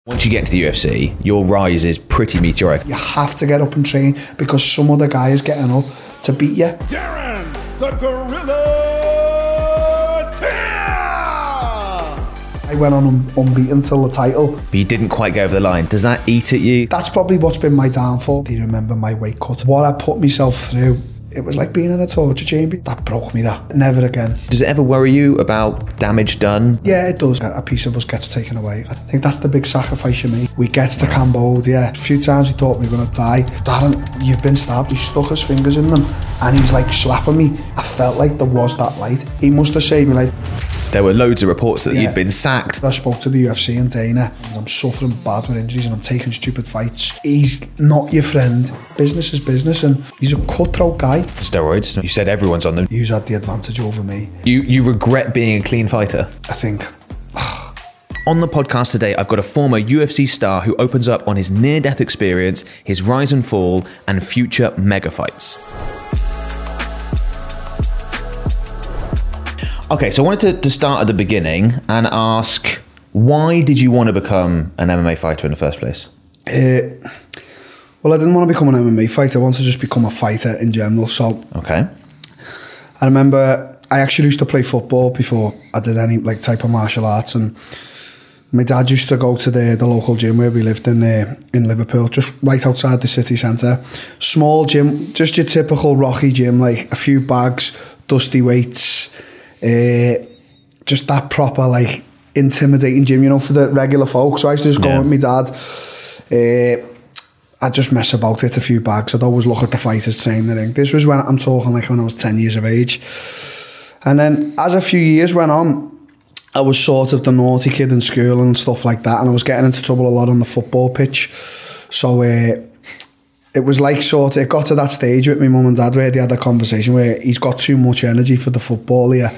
Once you get to the UFC, your rise is pretty meteoric. You have to get up and train because some other guy is getting up to beat you. Darren, the Gorilla I went on unbeaten till the title. But you didn't quite go over the line. Does that eat at you? That's probably what's been my downfall. Do you remember my weight cut? What I put myself through, it was like being in a torture chamber. That broke me, that. Never again. Does it ever worry you about damage done? Yeah, it does. A piece of us gets taken away. I think that's the big sacrifice you make. We get to Cambodia. A few times we thought we were going to die. Darren, you've been stabbed. He stuck his fingers in them and he's like slapping me. I felt like there was that light. He must have saved me life. There were loads of reports that you'd been sacked. I spoke to the UFC and Dana. I'm suffering bad with injuries and I'm taking stupid fights. He's not your friend. Business is business and he's a cutthroat guy. Steroids. You said everyone's on them. He's had the advantage over me. You regret being a clean fighter? I think. On the podcast today, I've got a former UFC star who opens up on his near-death experience, his rise and fall, and future mega fights. Okay, so I wanted to start at the beginning and ask, why did you want to become an MMA fighter in the first place? Well, I didn't want to become an MMA fighter. I wanted to just become a fighter in general. So, okay. I remember I actually used to play football before I did any type of martial arts, and my dad used to go to the local gym where we lived in Liverpool, just right outside the city centre. Small gym, just your typical Rocky gym, like a few bags, dusty weights. Just that proper intimidating gym, for the regular folk. So I used to just go with my dad. I'd just mess about it, a few bags. I'd always look at the fighters training the ring. This was when I'm talking when I was 10 years of age. And then as a few years went on, I was sort of the naughty kid in school and stuff like that, and I was getting into trouble a lot on the football pitch. So it was it got to that stage with my mum and dad where they had a conversation where he's got too much energy for the football here.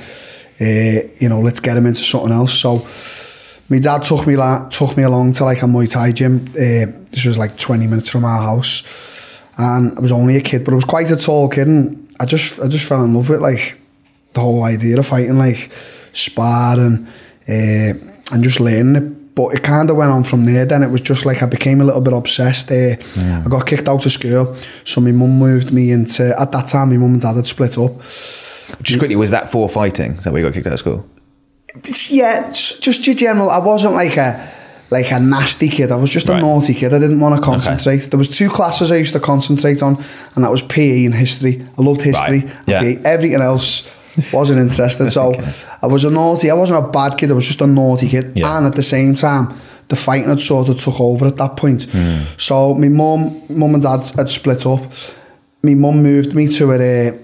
Let's get him into something else. So my dad took me along to a Muay Thai gym. This was 20 minutes from our house, and I was only a kid, but I was quite a tall kid, and I just fell in love with the whole idea of fighting, sparring, and just learning it. But it kind of went on from there. Then it was just I became a little bit obsessed. I got kicked out of school, so my mum moved me into. At that time, my mum and dad had split up. Just quickly, was that for fighting? Is that where you got kicked out of school? Yeah, just your general. I wasn't like a nasty kid. I was just a naughty kid. I didn't want to concentrate. Okay. There was two classes I used to concentrate on, and that was PE and history. I loved history. Right. Yeah. PE. Everything else wasn't interested. So okay. I was a naughty. I wasn't a bad kid. I was just a naughty kid. Yeah. And at the same time, the fighting had sort of took over at that point. So my mum and dad had split up. My mum moved me to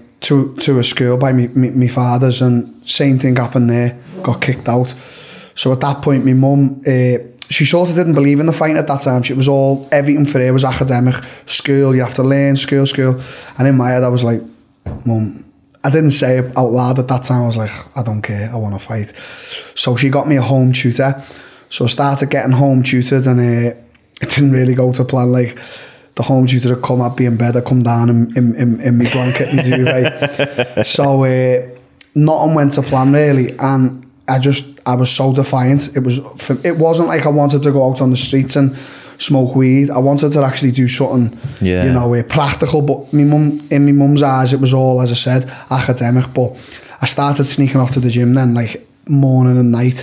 a school by me father's, and same thing happened there. Got kicked out. So at that point, my mum, she sort of didn't believe in the fighting at that time. It was everything for her was academic, school, you have to learn, school. And in my head, I was like, Mum, I didn't say it out loud at that time. I was like, I don't care, I want to fight. So she got me a home tutor. So I started getting home tutored, and it didn't really go to plan. The home tutor would come, I'd be in bed, I'd come down in my blanket, my duvet. So nothing went to plan really, and I was so defiant. It wasn't like I wanted to go out on the streets and smoke weed. I wanted to actually do something, practical. But in my mum's eyes, it was all, as I said, academic. But I started sneaking off to the gym then, morning and night.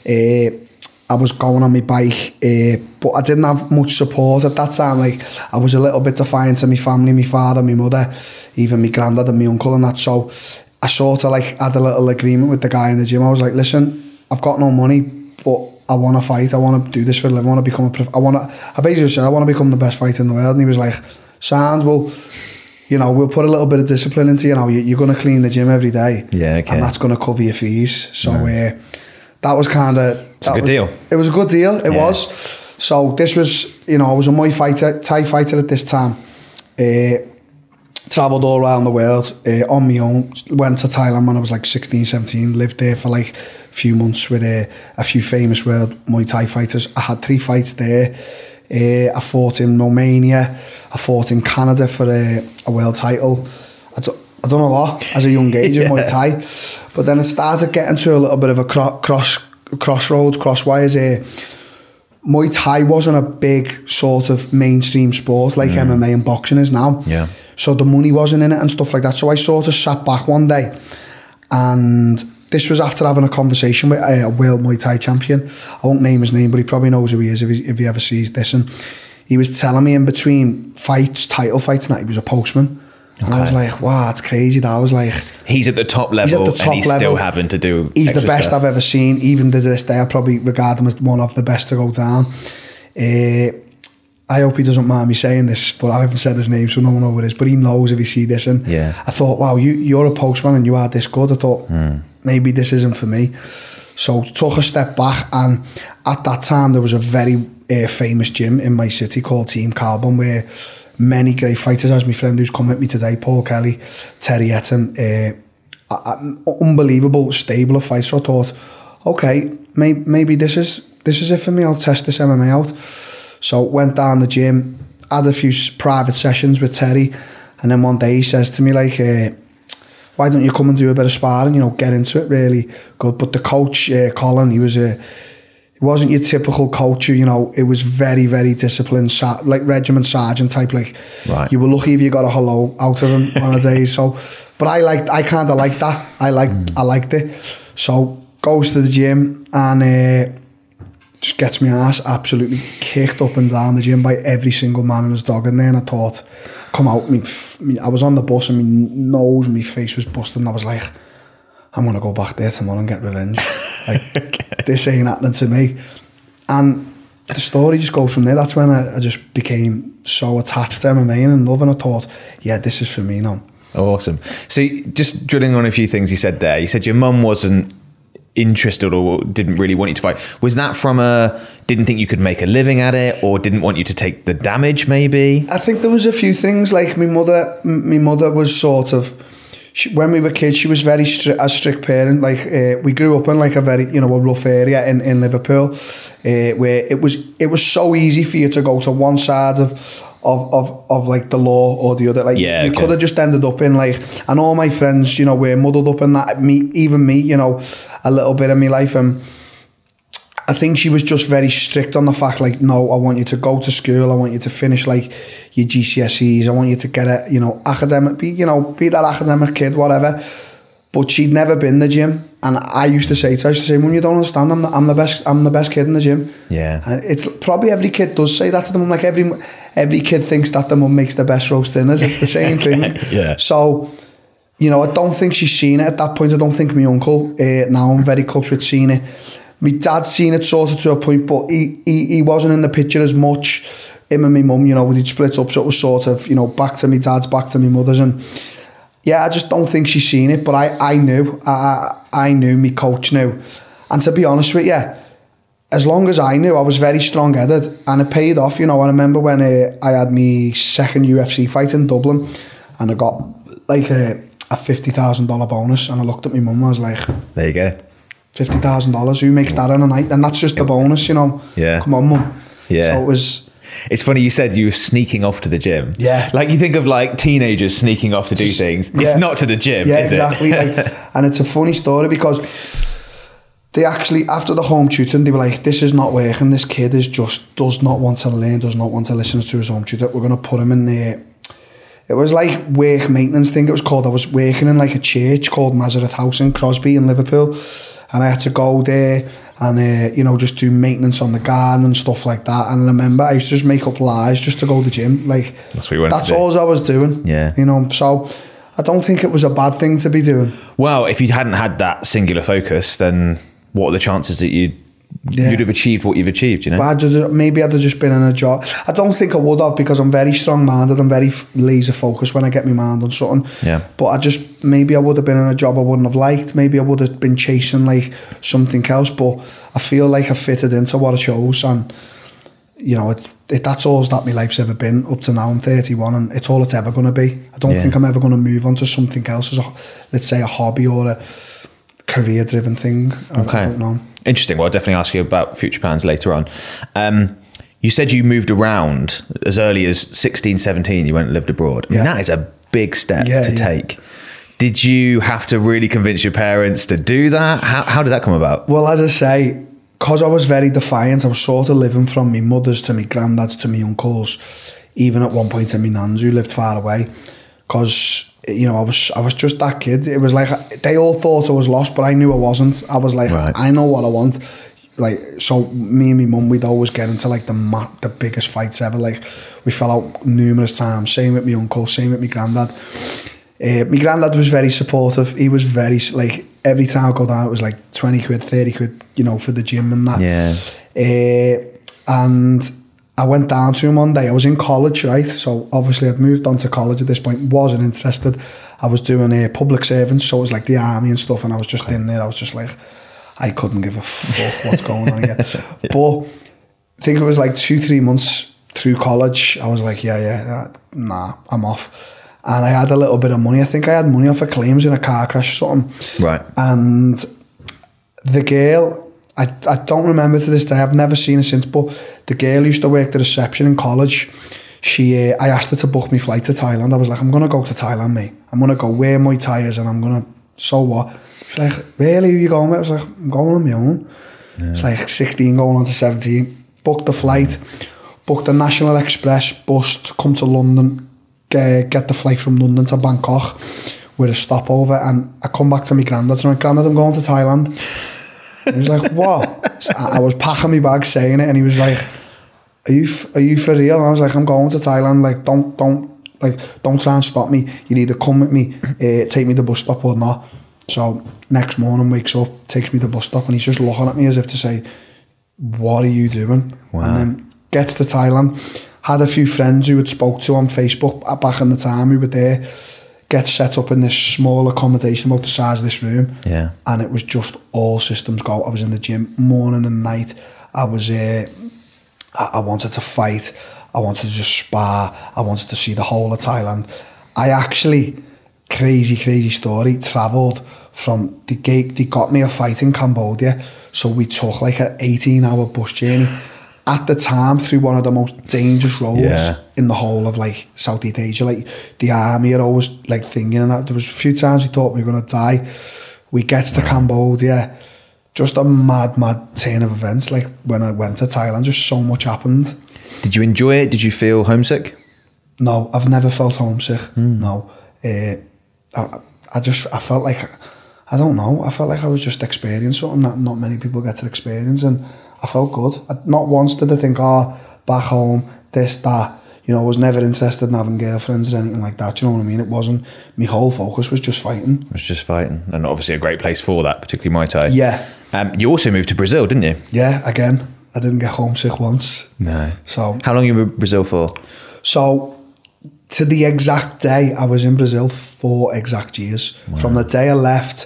I was going on my bike, but I didn't have much support at that time. I was a little bit defiant to my family, my father, my mother, even my granddad and my uncle and that. So I sort of had a little agreement with the guy in the gym. I was like, listen, I've got no money, but I want to fight. I want to do this for a living. I want to become I basically said, I want to become the best fighter in the world. And he was like, sounds, well, we'll put a little bit of discipline into you're going to clean the gym every day. Yeah, okay. And that's going to cover your fees. So that was kind of... It's a good deal. It was a good deal. It was. So this was, I was a Muay Thai fighter at this time. Travelled all around the world on my own. Went to Thailand when I was 16, 17. Lived there for a few months with a few famous world Muay Thai fighters. I had 3 fights there. I fought in Romania. I fought in Canada for a world title. I done a lot as a young age in Muay Thai. But then it started getting to a little bit of a crosswires. Muay Thai wasn't a big sort of mainstream sport like MMA and boxing is now. Yeah. So the money wasn't in it and stuff like that. So I sort of sat back one day, and this was after having a conversation with a world Muay Thai champion. I won't name his name, but he probably knows who he is if he ever sees this. And he was telling me in between fights, title fights, that he was a postman. And I was like, wow, that's crazy. That was like... He's at the top level and he's still having to do... He's the best I've ever seen. Even to this day, I probably regard him as one of the best to go down. I hope he doesn't mind me saying this, but I haven't said his name, so no one knows who it is. But he knows if he see this. And I thought, wow, you're a postman and you are this good. I thought, maybe this isn't for me. So took a step back, and at that time, there was a very famous gym in my city called Team Carbon, where many great fighters, as my friend who's come with me today, Paul Kelly, Terry Etten, unbelievable stable of fights. So I thought, okay, maybe this is it for me. I'll test this MMA out. So went down the gym, had a few private sessions with Terry, and then one day he says to me like, why don't you come and do a bit of sparring, get into it, really good. But the coach, Colin, he wasn't your typical coach, it was very, very disciplined, like regiment sergeant type, like you were lucky if you got a hello out of him on a day. So, but I kind of liked that. I liked it. So goes to the gym and just gets my ass absolutely kicked up and down the gym by every single man and his dog in there. And I thought, come out, I was on the bus and my nose and my face was busted, and I was like, I'm going to go back there tomorrow and get revenge. Like, this ain't happening to me. And the story just goes from there. That's when I just became so attached to MMA and loving it. I thought, yeah, this is for me now. Awesome. So just drilling on a few things you said there. You said your mum wasn't interested or didn't really want you to fight. Was that from didn't think you could make a living at it, or didn't want you to take the damage maybe? I think there was a few things. Like my mother was sort of... when we were kids, she was very a strict parent. Like we grew up in like a very a rough area in Liverpool, where it was so easy for you to go to one side of like the law or the other. Like you could have just ended up in like, and all my friends, were muddled up in that. Even me, a little bit of my life, and I think she was just very strict on the fact, like, no, I want you to go to school, I want you to finish like your GCSEs, I want you to get a, academic, be that academic kid, whatever. But she'd never been in the gym, and I used to say to her, Mum, you don't understand, I'm the best kid in the gym. Yeah. And it's probably every kid does say that to them. Like every kid thinks that the mum makes the best roast dinners. It's the same thing. Yeah. So, I don't think she's seen it at that point. I don't think my uncle, now I'm very close with, seen it. My dad's seen it sort of to a point, but he wasn't in the picture as much. Him and my mum, we'd split up, so it was sort of, back to my dad's, back to my mother's, and yeah, I just don't think she's seen it. But I knew, I knew, my coach knew, and to be honest with you, as long as I knew, I was very strong-headed, and it paid off. I remember when I had my second UFC fight in Dublin, and I got like a $50,000 bonus, and I looked at my mum and I was like, there you go. $50,000, who makes that in a night? And that's just the bonus, Yeah. Come on, mum. Yeah. So it was... It's funny you said you were sneaking off to the gym. Yeah. Like you think of like teenagers sneaking off to do things. Yeah. It's not to the gym, is exactly. it? And it's a funny story because they actually, after the home tutoring, they were like, this is not working. This kid does not want to learn, does not want to listen to his home tutor. We're going to put him in there. It was like work maintenance thing, it was called. I was working in like a church called Nazareth House in Crosby in Liverpool, and I had to go there and just do maintenance on the garden and stuff like that. And I remember I used to just make up lies just to go to the gym. Like that's what you wanted that's to do. all I was doing. Yeah. So I don't think it was a bad thing to be doing. Well, if you hadn't had that singular focus, then what are the chances that you'd have achieved what you've achieved, But maybe I'd have just been in a job. I don't think I would have, because I'm very strong-minded. I'm very laser focused when I get my mind on something. Yeah. But maybe I would have been in a job I wouldn't have liked. Maybe I would have been chasing like something else. But I feel like I fitted into what I chose, and that's all that my life's ever been up to now. I'm 31, and it's all it's ever going to be. I don't think I'm ever going to move on to something else as let's say a hobby or a career-driven thing. Okay. I don't know. Interesting. Well, I'll definitely ask you about future plans later on. You said you moved around as early as 16, 17. You went and lived abroad. I mean, that is a big step to take. Did you have to really convince your parents to do that? How did that come about? Well, as I say, because I was very defiant, I was sort of living from my mother's to my granddad's to my uncle's, even at one point to my nan's who lived far away, because, you know, I was just that kid. It was like, they all thought I was lost, but I knew I wasn't. I was like, right. I know what I want. Like, so me and my mum, we'd always get into like the biggest fights ever. Like, we fell out numerous times. Same with my uncle, same with my granddad. My granddad was very supportive. He was very, like, every time I go down, it was like 20 quid, 30 quid, you know, for the gym and that. Yeah. And I went down to him one day. I was in college, right? So obviously I'd moved on to college at this point, wasn't interested. I was doing public service, so it was like the army and stuff, and I was just in there. I was just like, I couldn't give a fuck what's going on here. Yeah. But I think it was like 2-3 months through college, I was like, nah, I'm off. And I had a little bit of money. I think I had money off of claims in a car crash or something. Right. And the girl, I don't remember to this day, I've never seen her since, but the girl used to work the reception in college. I asked her to book me flight to Thailand. I was like, I'm going to go to Thailand, mate. I'm going to go wear my tyres and I'm going to, so what? She's like, really, who are you going with? I was like, I'm going on my own. Yeah. It's like 16 going on to 17. Booked the flight, booked the National Express bus to come to London, get the flight from London to Bangkok with a stopover, and I come back to my granddad and I'm like, Grandad, I'm going to Thailand. He was like, what? So I was packing my bag saying it, and he was like, are you for real? And I was like, I'm going to Thailand, like, don't try and stop me. You either come with me, take me to the bus stop or not. So next morning wakes up, takes me to the bus stop, and he's just looking at me as if to say, what are you doing? Wow. And then gets to Thailand, had a few friends who had spoke to on Facebook back in the time who were there, get set up in this small accommodation about the size of this room. Yeah. And it was just all systems go. I was in the gym morning and night. I was I wanted to fight. I wanted to just spar. I wanted to see the whole of Thailand. I actually, crazy story, travelled from the gate. They got me a fight in Cambodia, so we took like an 18-hour bus journey at the time through one of the most dangerous roads in the whole of like Southeast Asia. Like the army are always like thinking, and that there was a few times we thought we were going to die. We get to Cambodia, just a mad turn of events. Like when I went to Thailand, just so much happened. Did you enjoy it? Did you feel homesick? No, I've never felt homesick. No. I felt like, I don't know, I felt like I was just experiencing something that not many people get to experience, and I felt good. Not once did I think, back home, this, that. You know, I was never interested in having girlfriends or anything like that. You know what I mean? It wasn't, my whole focus was just fighting. It was just fighting, and obviously a great place for that, particularly Muay Thai. Yeah. You also moved to Brazil, didn't you? Yeah, again. I didn't get homesick once. No. So. How long were you in Brazil for? So, to the exact day, I was in Brazil 4 exact years. Wow. From the day I left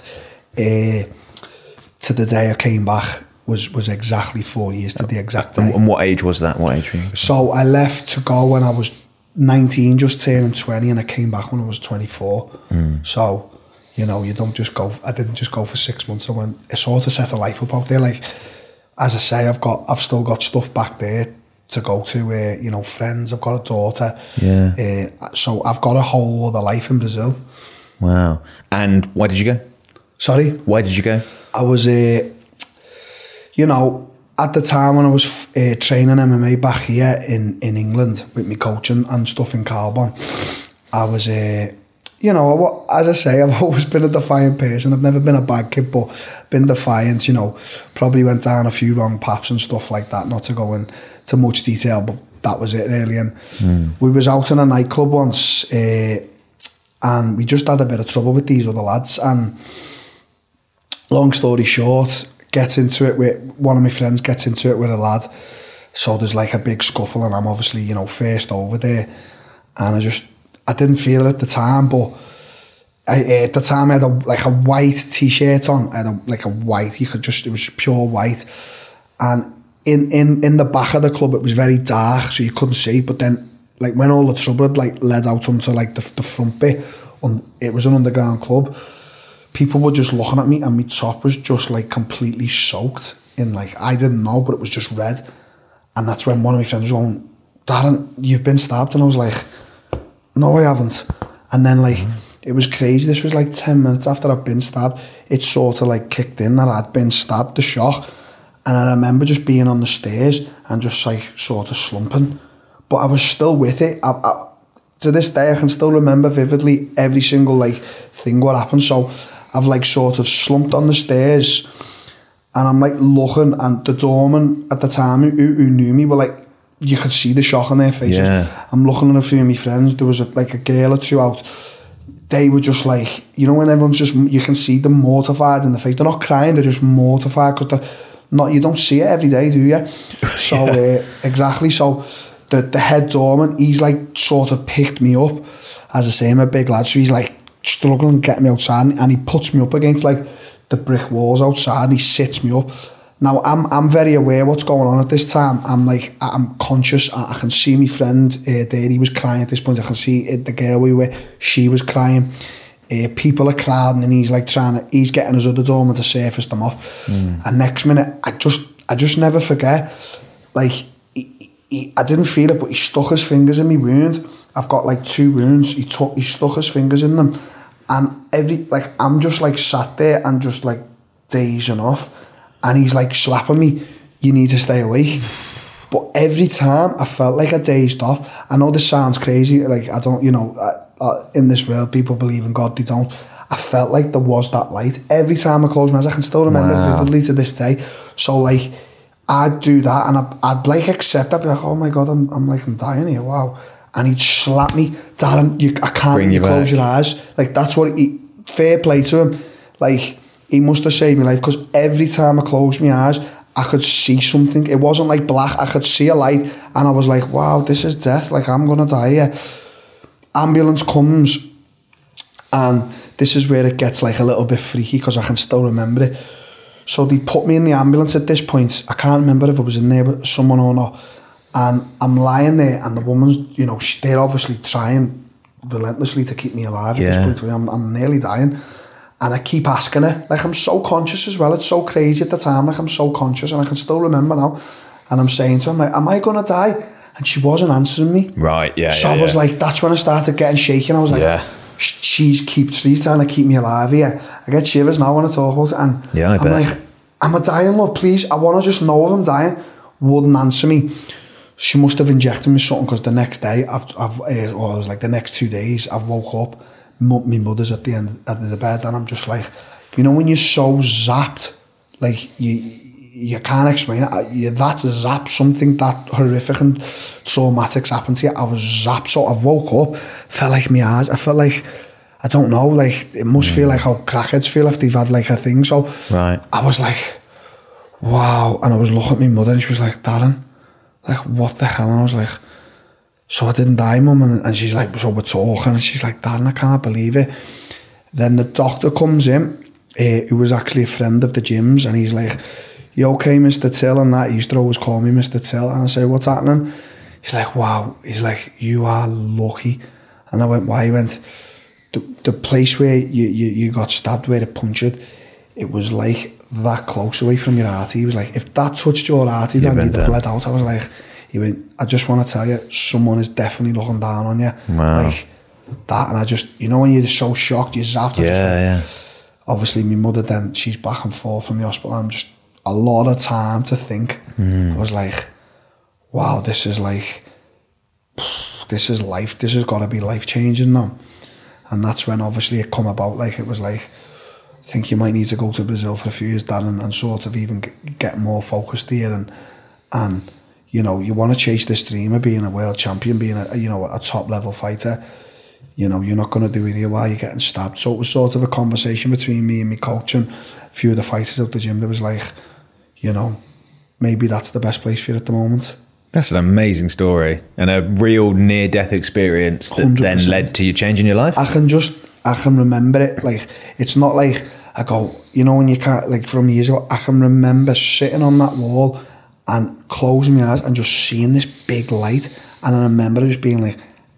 to the day I came back was exactly 4 years to the exact day. And what age was that? What age were you? So I left to go when I was 19, just turning 20, and I came back when I was 24. So, you know, you don't just go, I didn't just go for 6 months. I sort of set a life up out there. Like, as I say, I've still got stuff back there to go to, you know, friends. I've got a daughter. Yeah. So I've got a whole other life in Brazil. Wow. And why did you go? Sorry? Why did you go? I was, you know, at the time when I was training MMA back here in England with my coaching and stuff in Carbon, I was, you know, as I say, I've always been a defiant person. I've never been a bad kid, but been defiant, you know, probably went down a few wrong paths and stuff like that, not to go into much detail, but that was it really. And we was out in a nightclub once, and we just had a bit of trouble with these other lads, and long story short, one of my friends gets into it with a lad, so there's like a big scuffle, and I'm obviously, you know, first over there, and I didn't feel it at the time, but at the time I had a white t-shirt on. I had a white, it was pure white, and in the back of the club it was very dark, so you couldn't see, but then like when all the trouble had like led out onto like the front bit, it was an underground club, people were just looking at me, and my top was just like completely soaked in, like, I didn't know, but it was just red. And that's when one of my friends was going, Darren, you've been stabbed. And I was like, no, I haven't. And then like, it was crazy. This was like 10 minutes after I'd been stabbed. It sort of like kicked in that I'd been stabbed, the shock. And I remember just being on the stairs and just like sort of slumping. But I was still with it. To this day, I can still remember vividly every single like thing what happened. So I've like sort of slumped on the stairs and I'm like looking, and the doorman at the time who knew me were like, you could see the shock on their faces. Yeah. I'm looking at a few of my friends. There was like a girl or two out. They were just like, you know, when everyone's just, you can see them mortified in the face. They're not crying, they're just mortified because they're not, you don't see it every day, do you? So, exactly. So the head doorman, he's like sort of picked me up. As I say, I'm a big lad, so he's like struggling to get me outside, and he puts me up against like the brick walls outside, and he sits me up. Now, I'm very aware what's going on at this time. I'm conscious. I can see my friend there. He was crying at this point. I can see the girl we were. She was crying. People are crowding, and he's like he's getting his other doorman to surface them off. And next minute, I just never forget. Like, I didn't feel it, but he stuck his fingers in my wound. I've got like 2 wounds. He stuck his fingers in them, and I'm just like sat there and just like dazing off. And he's like slapping me, you need to stay awake. But every time I felt like I dazed off. I know this sounds crazy, like I don't, you know, in this world people believe in God, they don't. I felt like there was that light. Every time I closed my eyes, I can still remember vividly to this day. So like, I'd do that and I'd like accept that, be like, oh my God, I'm dying here, wow. And he'd slap me, Darren, I can't let you close your eyes. Like that's what, fair play to him. Like, he must have saved my life, because every time I closed my eyes, I could see something. It wasn't like black, I could see a light, and I was like, wow, this is death, like I'm gonna die here. Ambulance comes, and this is where it gets like a little bit freaky, because I can still remember it. So they put me in the ambulance at this point. I can't remember if it was in there with someone or not. And I'm lying there, and the woman's, you know, they're obviously trying relentlessly to keep me alive at this point. I'm nearly dying. And I keep asking her, like I'm so conscious as well. It's so crazy at the time, like I'm so conscious, and I can still remember now. And I'm saying to her, like, am I going to die? And she wasn't answering me. Right, yeah. So I was like, that's when I started getting shaken. I was like, she's trying to keep me alive here. I get shivers now when I talk about it. And I'm like, am I dying, love? Please, I want to just know if I'm dying. Wouldn't answer me. She must have injected me something, because the next day, or it was like the next 2 days, I've woke up. My mother's at the end of the bed, and I'm just like, you know, when you're so zapped, like you can't explain it. You're that zapped, something that horrific and traumatic's happened to you. I was zapped, so I woke up, felt like my eyes, I felt like, I don't know, like it must feel like how crackheads feel if they've had like a thing. So I was like, wow. And I was looking at my mother, and she was like, Darren, like what the hell? And I was like, so I didn't die, Mum. And she's like, so we're talking, and she's like, Darren, I can't believe it. Then the doctor comes in, who was actually a friend of the gym's, and he's like, you okay, Mr. Till? And that, he used to always call me Mr. Till. And I say, what's happening? He's like, wow. He's like, you are lucky. And I went, why? He went, the place where you got stabbed, where it punctured, it was like that close away from your heart. He was like, if that touched your heart, then you'd have bled out. I was like, he went, I just want to tell you, someone is definitely looking down on you. Wow. Like that. And I just, you know, when you're just so shocked, you're zapped. Obviously, my mother then, she's back and forth from the hospital. I'm just, a lot of time to think. I was like, wow, this is like, this is life. This has got to be life changing now. And that's when obviously it come about. Like, it was like, I think you might need to go to Brazil for a few years, Darren, and sort of even get more focused here. And you know, you want to chase this dream of being a world champion, being a top level fighter. You know, you're not going to do it here while you're getting stabbed. So it was sort of a conversation between me and my coach and a few of the fighters at the gym. There was like, you know, maybe that's the best place for you at the moment. That's an amazing story, and a real near-death experience that 100%. Then led to you changing your life. I can remember it. Like, it's not like I go, you know, when you can't, like from years ago, I can remember sitting on that wall and closing my eyes and just seeing this big light, and I remember just being like,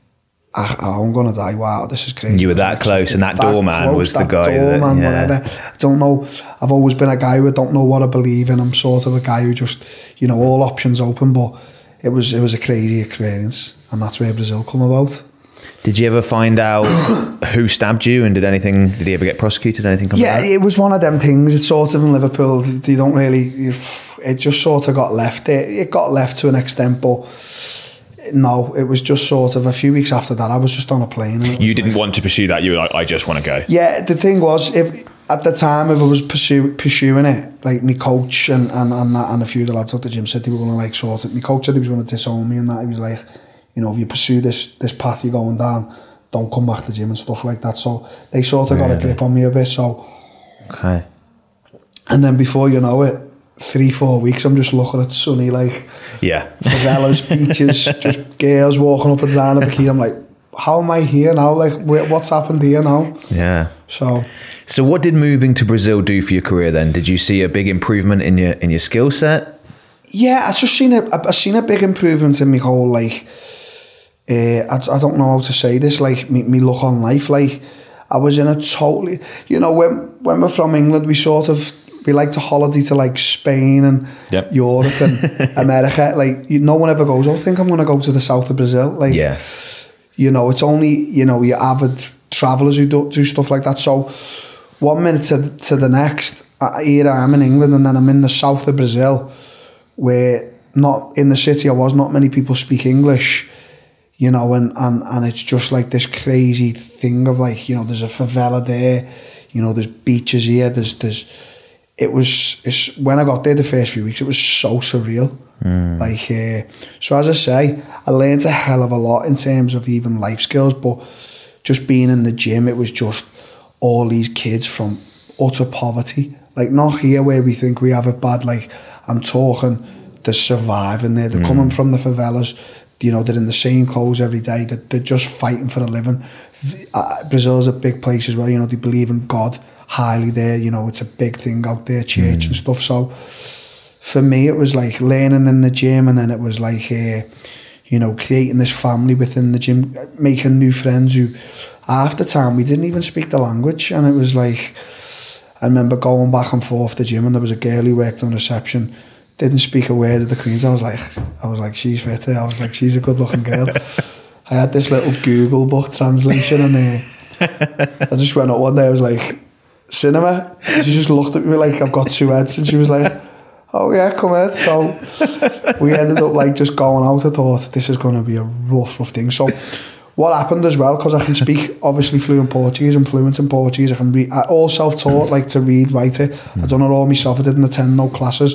I'm gonna die, wow, this is crazy. You were that close, and that doorman was the guy doorman, whatever. I don't know, I've always been a guy who don't know what I believe in. I'm sort of a guy who just, you know, all options open, but it was a crazy experience, and that's where Brazil come about. Did you ever find out who stabbed you, and did he ever get prosecuted? Anything come out? It was one of them things. It's sort of in Liverpool, they don't really, it just sort of got left there. It got left to an extent, but no, it was just sort of a few weeks after that, I was just on a plane. You didn't want to pursue that. You were like, I just want to go. Yeah, the thing was, at the time, if I was pursuing it, like my coach and a few of the lads at the gym said they were going to like sort it. My coach said he was going to disown me and that. He was like, you know, if you pursue this path you're going down, don't come back to the gym and stuff like that. So they sort of got a grip on me a bit. So, okay. And then before you know it, 3-4 weeks, I'm just looking at sunny, like, favelas, beaches, just girls walking up and down a bikini. I'm like, how am I here now? Like, what's happened here now? Yeah. So what did moving to Brazil do for your career then? Did you see a big improvement in your skill set? Yeah, I've seen a big improvement in my whole, like, I don't know how to say this, like, me look on life. Like, I was in a totally, you know, when we're from England, we like to holiday to like Spain and Europe and America. Like, no one ever goes, I think I'm going to go to the south of Brazil. Like, you know, it's only, you know, your avid travellers who do stuff like that. So 1 minute to the next, here I am in England, and then I'm in the south of Brazil, where not in the city I was, not many people speak English, you know, and it's just like this crazy thing of like, you know, there's a favela there, you know, there's beaches here, it's when I got there the first few weeks, it was so surreal. Like, so as I say, I learned a hell of a lot in terms of even life skills, but just being in the gym, it was just all these kids from utter poverty. Like, not here where we think we have it bad. Like, I'm talking, they're surviving there. They're coming from the favelas. You know, they're in the same clothes every day. They're just fighting for a living. Brazil's a big place as well. You know, they believe in God highly there. You know, it's a big thing out there, church and stuff. So for me, it was like learning in the gym, and then it was like, you know, creating this family within the gym, making new friends who, half the time, we didn't even speak the language. And it was like, I remember going back and forth to the gym, and there was a girl who worked on reception, didn't speak a word of the Queens. I was like, she's fit. I was like, she's a good looking girl. I had this little Google book translation, and I just went up one day, I was like, cinema? And she just looked at me like I've got two heads, and she was like, oh yeah, come in. So we ended up like just going out. I thought, this is going to be a rough thing. So what happened as well, because I can speak obviously fluent Portuguese, I'm fluent in Portuguese, I can read, I all self-taught, like to read, write it. I done it all myself, I didn't attend no classes.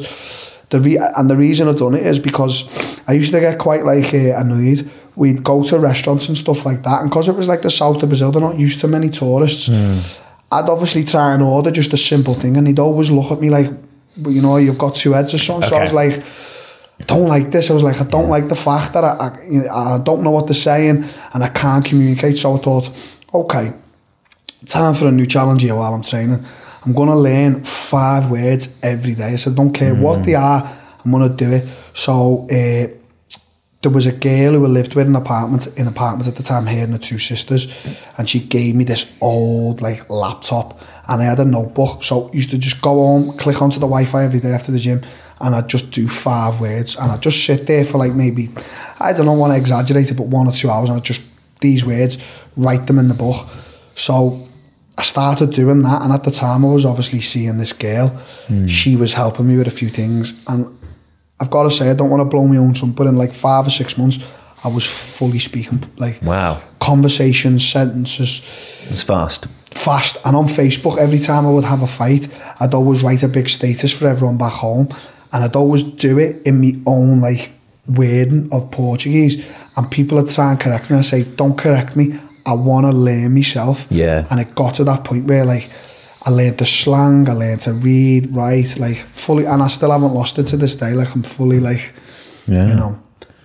And the reason I done it is because I used to get quite like annoyed. We'd go to restaurants and stuff like that, and because it was like the south of Brazil, they're not used to many tourists. I'd obviously try and order just a simple thing, and he'd always look at me like, you know, you've got two heads or something. So I was like, I don't like this. I was like, I don't like the fact that I don't know what they're saying and I can't communicate. So I thought, okay, time for a new challenge here while I'm training. I'm going to learn 5 words every day. I said, don't care what they are, I'm going to do it. So there was a girl who I lived with in an apartment at the time, her and her 2 sisters, and she gave me this old like laptop, and I had a notebook. So I used to just go home, click onto the Wi-Fi every day after the gym, and I'd just do 5 words, and I'd just sit there for like maybe, I don't know, want to exaggerate it, but 1 or 2 hours, and I'd just, these words, write them in the book. So I started doing that, and at the time I was obviously seeing this girl. She was helping me with a few things, and I've got to say, I don't want to blow my own trumpet, but in like 5 or 6 months, I was fully speaking, like, conversations, sentences. It's fast. And on Facebook, every time I would have a fight, I'd always write a big status for everyone back home, and I'd always do it in my own like wording of Portuguese, and people would try and correct me. I say, don't correct me, I want to learn myself. And it got to that point where like I learned the slang, I learned to read, write, like fully, and I still haven't lost it to this day. Like I'm fully like, you know.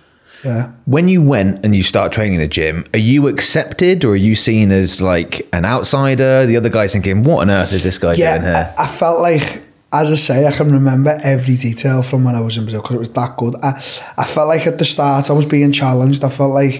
When you went and you start training in the gym, are you accepted, or are you seen as like an outsider? The other guys thinking, what on earth is this guy doing here? I felt like, as I say, I can remember every detail from when I was in Brazil because it was that good. I felt like at the start I was being challenged. I felt like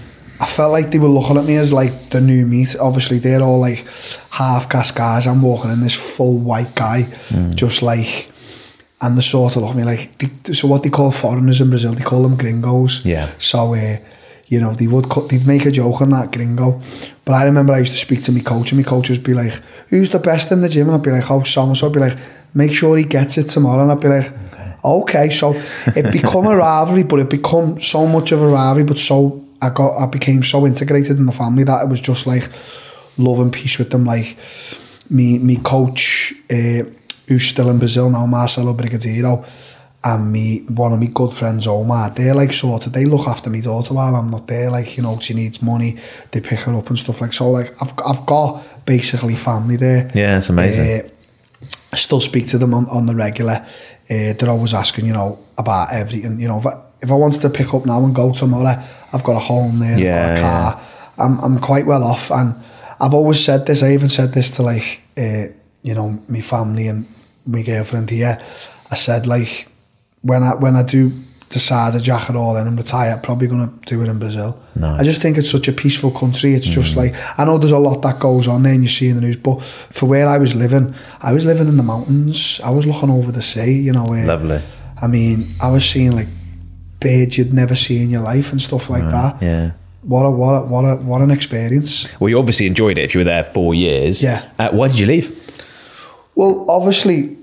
they were looking at me as like the new meat. Obviously they're all like half caste guys. I'm walking in this full white guy, just like, and they sort of look at me like, so what they call foreigners in Brazil, they call them gringos. So you know, they'd make a joke on that, gringo. But I remember I used to speak to my coach, and my coach would be like, who's the best in the gym? And I'd be like, oh, so-and-so. I'd be like, make sure he gets it tomorrow. And I'd be like, Okay, so it become a rivalry, but it become so much of a rivalry, but so I became so integrated in the family that it was just like love and peace with them. Like me coach, who's still in Brazil now, Marcelo Brigadeiro, and one of my good friends, Omar, they're like they look after me daughter while I'm not there. Like, you know, she needs money, they pick her up and stuff like so. Like I've got basically family there. Yeah, it's amazing. I still speak to them on the regular. They're always asking, you know, about everything. You know, if I wanted to pick up now and go tomorrow, I've got a home there, I've got a car. I'm quite well off, and I've always said this. I even said this to like, you know, my family and my girlfriend here. I said like, when I do decide to jack it all in and retire, I'm probably going to do it in Brazil. Nice. I just think it's such a peaceful country. It's just like, I know there's a lot that goes on there and you see in the news, but for where I was living in the mountains. I was looking over the sea, you know. Lovely. I mean, I was seeing like birds you'd never see in your life and stuff like that. Yeah. What an experience. Well, you obviously enjoyed it if you were there 4 years. Yeah. Why did you leave? Well, obviously,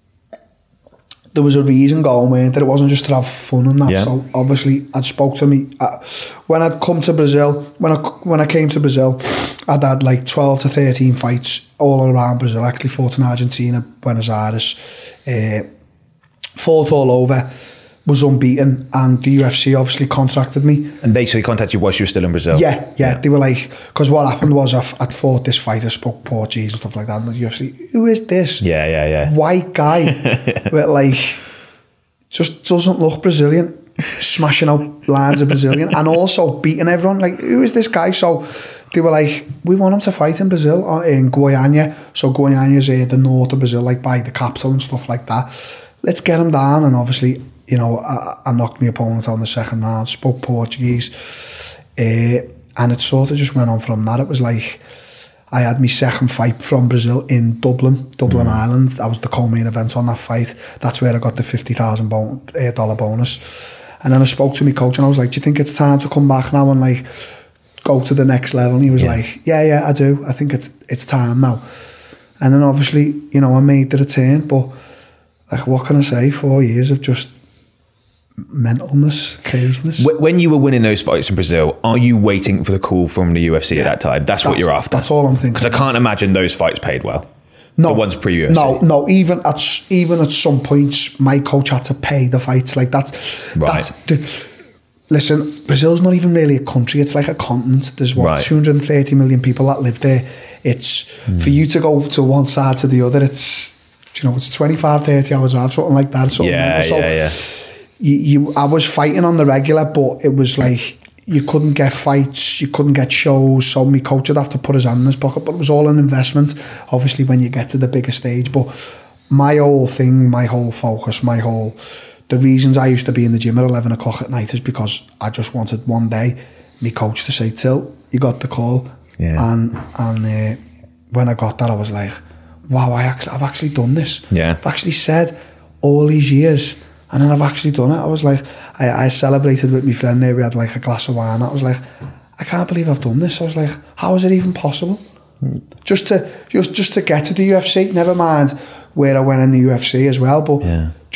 there was a reason going there, that it wasn't just to have fun and that. Yeah. So obviously, I'd spoke to me when I'd come to Brazil. When I came to Brazil, I'd had like 12 to 13 fights all around Brazil. Actually, fought in Argentina, Buenos Aires, fought all over. Was unbeaten, and the UFC obviously contacted me. And they contacted you whilst you were still in Brazil? Yeah. They were like, because what happened was I'd fought this fighter, spoke Portuguese and stuff like that, and the UFC, who is this? Yeah. White guy, with like, just doesn't look Brazilian, smashing out lines of Brazilian, and also beating everyone. Like, who is this guy? So they were like, we want him to fight in Brazil, in Goiânia. So Goiânia is the north of Brazil, like by the capital and stuff like that. Let's get him down, and obviously, you know, I knocked my opponent on the second round, spoke Portuguese, and it sort of just went on from that. It was like, I had my second fight from Brazil in Dublin, Ireland. That was the co-main event on that fight. That's where I got the $50,000 bonus. And then I spoke to my coach and I was like, do you think it's time to come back now and like go to the next level? And he was like, yeah, I do. I think it's time now. And then obviously, you know, I made the return, but like, what can I say? 4 years of just mentalness, craziness. When you were winning those fights in Brazil, are you waiting for the call from the UFC at that time? That's what you're after? That's all I'm thinking. Because I can't imagine those fights paid well. No. The ones pre-UFC. No, even at some points, my coach had to pay the fights. Like listen, Brazil's not even really a country, it's like a continent. There's 230 million people that live there. It's for you to go to one side to the other, it's, you know, it's 25, 30 hours drive, something like that. Yeah. I was fighting on the regular, but it was like you couldn't get fights, you couldn't get shows, so my coach would have to put his hand in his pocket, but it was all an investment, obviously, when you get to the bigger stage. But my whole thing, my whole focus, the reasons I used to be in the gym at 11 o'clock at night is because I just wanted one day my coach to say, Till, you got the call. Yeah. And when I got that, I was like, wow, I've actually done this. Yeah. I've actually said all these years, and then I've actually done it. I was like, I celebrated with my friend there. We had like a glass of wine. I was like, I can't believe I've done this. I was like, how is it even possible? Just to get to the UFC. Never mind where I went in the UFC as well. But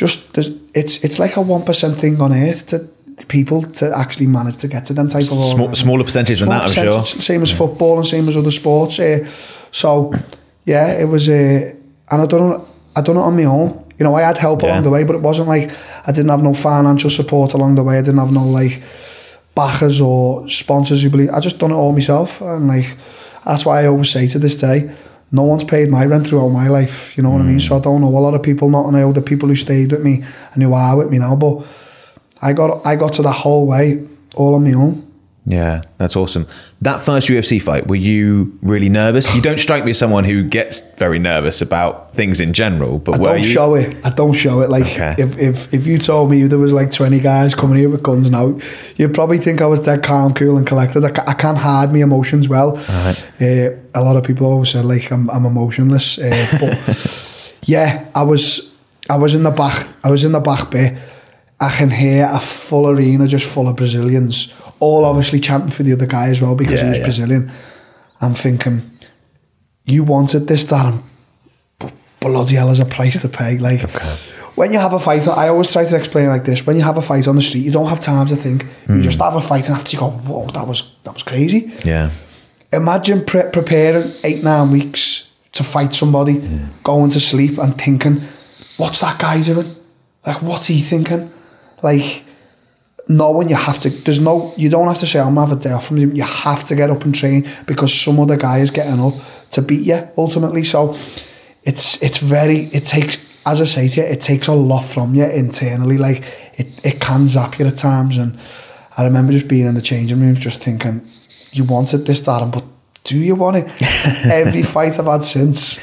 it's like a 1% thing on earth to people to actually manage to get to them type of smaller percentage than that, I'm sure. Same as football and same as other sports. So yeah, it was. And I done it on my own. You know, I had help along the way, but it wasn't like I didn't have no financial support along the way. I didn't have no like backers or sponsors who believe. I just done it all myself, and like that's why I always say to this day, no one's paid my rent throughout my life. You know what I mean? So I don't know a lot of people, not only the people who stayed with me and who are with me now, but I got to that whole way all on my own. Yeah, that's awesome. That first UFC fight, were you really nervous? You don't strike me as someone who gets very nervous about things in general, but I don't show it. Like, okay. if you told me there was like 20 guys coming here with guns now, you'd probably think I was dead calm, cool and collected. I can't hide my emotions well. Right. A lot of people always said like I'm emotionless. But yeah, I was in the back bit. I can hear a full arena just full of Brazilians, all obviously chanting for the other guy as well because he was Brazilian. I'm thinking, you wanted this, Darren, but bloody hell is a price to pay. Like, when you have a fight, I always try to explain it like this. When you have a fight on the street, you don't have time to think. You just have a fight, and after you go, whoa, that was crazy. Yeah. Imagine preparing 8-9 weeks to fight somebody, going to sleep and thinking, what's that guy doing? Like, what's he thinking? Like, knowing you have to, you don't have to say, I'm gonna have a day off from him. You have to get up and train because some other guy is getting up to beat you ultimately. So it takes, as I say to you, it takes a lot from you internally. Like, it can zap you at times. And I remember just being in the changing rooms just thinking, you wanted this, Darren, but do you want it? Every fight I've had since,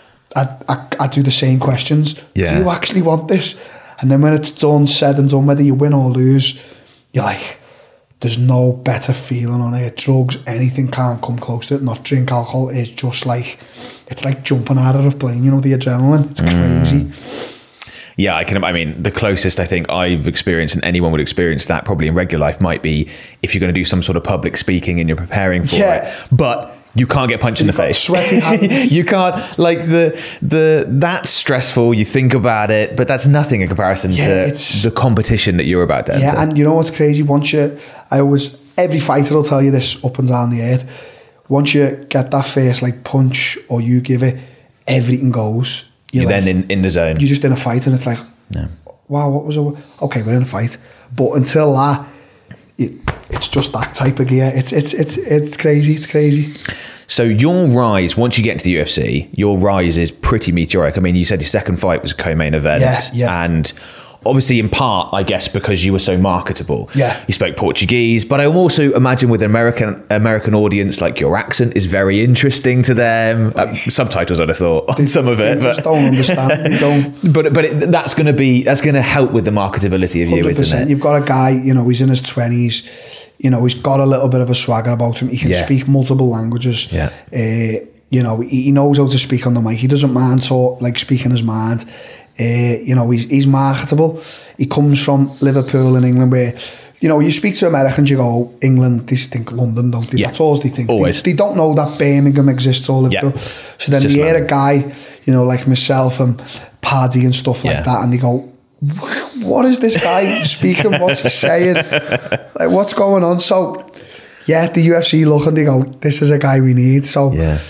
I do the same questions. Yeah. Do you actually want this? And then when it's done, said and done, whether you win or lose, you're like, there's no better feeling on it. Drugs, anything can't come close to it. Not drink alcohol is just like, it's like jumping out of a plane, you know, the adrenaline. It's crazy. Yeah, I mean, the closest I think I've experienced, and anyone would experience that probably in regular life, might be if you're going to do some sort of public speaking and you're preparing for it. But you can't get punched in the face. Sweaty hands. You can't, like, that's stressful. You think about it, but that's nothing in comparison to the competition that you're about to enter. Yeah, and you know what's crazy? Every fighter will tell you this up and down the head. Once you get that first like punch or you give it, everything goes. You're like, then in the zone. You're just in a fight, and it's like, wow, what was it? Okay, we're in a fight. But until that, it's just that type of gear. It's crazy. It's crazy. So your rise, once you get into the UFC, your rise is pretty meteoric. I mean, you said your second fight was a co-main event. Yeah. And obviously in part, I guess, because you were so marketable. Yeah. You spoke Portuguese, but I also imagine with an American audience, like, your accent is very interesting to them. Subtitles, I'd have thought, on some of it. They just don't understand. They don't. But that's going to help with the marketability of 100%. You, isn't it? You've got a guy, you know, he's in his 20s. You know, he's got a little bit of a swagger about him. He can speak multiple languages. Yeah. You know, he knows how to speak on the mic. He doesn't mind speaking his mind. You know, he's marketable. He comes from Liverpool in England, where, you know, you speak to Americans, you go, England, they think London, don't they? Yeah. That's all they think. Always. They don't know that Birmingham exists or Liverpool. Yeah. So then you hear a guy, you know, like myself and Paddy and stuff like that, and they go, what is this guy speaking? What's he saying? Like, what's going on? So, yeah, the UFC look and they go, this is a guy we need. So,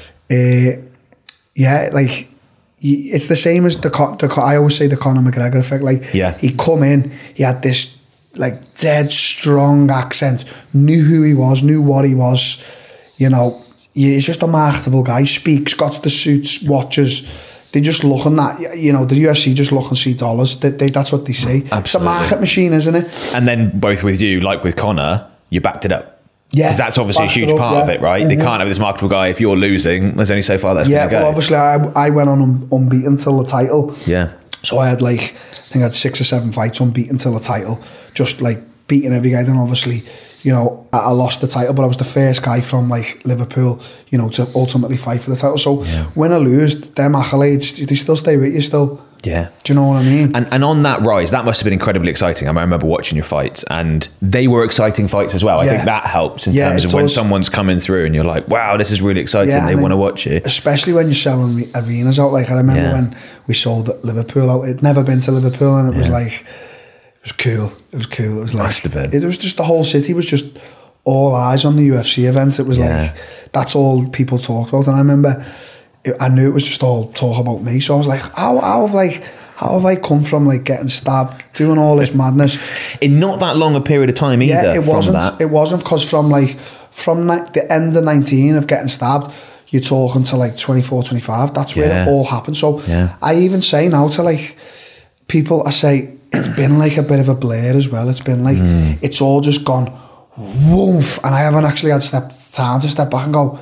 like, it's the same as I always say the Conor McGregor effect. Like, he come in, he had this like dead strong accent, knew who he was, knew what he was. You know, he's just a marketable guy. Speaks, got the suits, watches. They just look on that. You know, the UFC just look and see dollars. That's what they see. Absolutely. It's a market machine, isn't it? And then both with you, like with Conor, you backed it up. Yeah, because that's obviously a huge part of it, right? Mm-hmm. They can't have this marketable guy. If you're losing, there's only so far that's going to go. Well, obviously, I went on unbeaten till the title. Yeah. So I had I think I had 6 or 7 fights unbeaten till the title, just like beating every guy. Then obviously, you know, I lost the title, but I was the first guy from like Liverpool, you know, to ultimately fight for the title. So when I lose, them accolades, they still stay with you still. Yeah. Do you know what I mean? And on that rise, that must have been incredibly exciting. I remember watching your fights, and they were exciting fights as well. I think that helps in terms of when someone's coming through and you're like, wow, this is really exciting. They want to watch it. Especially when you're selling arenas out. Like, I remember when we sold at Liverpool out. It'd never been to Liverpool, and it was like, it was cool. It was cool. It was like, must have been. It was just, the whole city was just all eyes on the UFC event. It was like, that's all people talked about. And I remember, I knew it was just all talk about me. So I was like, how have I come from like getting stabbed, doing all this madness in not that long a period of time either? Yeah, it wasn't because from the end of 19 of getting stabbed, you're talking to like 24, 25. That's where it all happened. So I even say now to like people, I say it's been like a bit of a blur as well. It's been like it's all just gone woof, and I haven't actually had time to step back and go,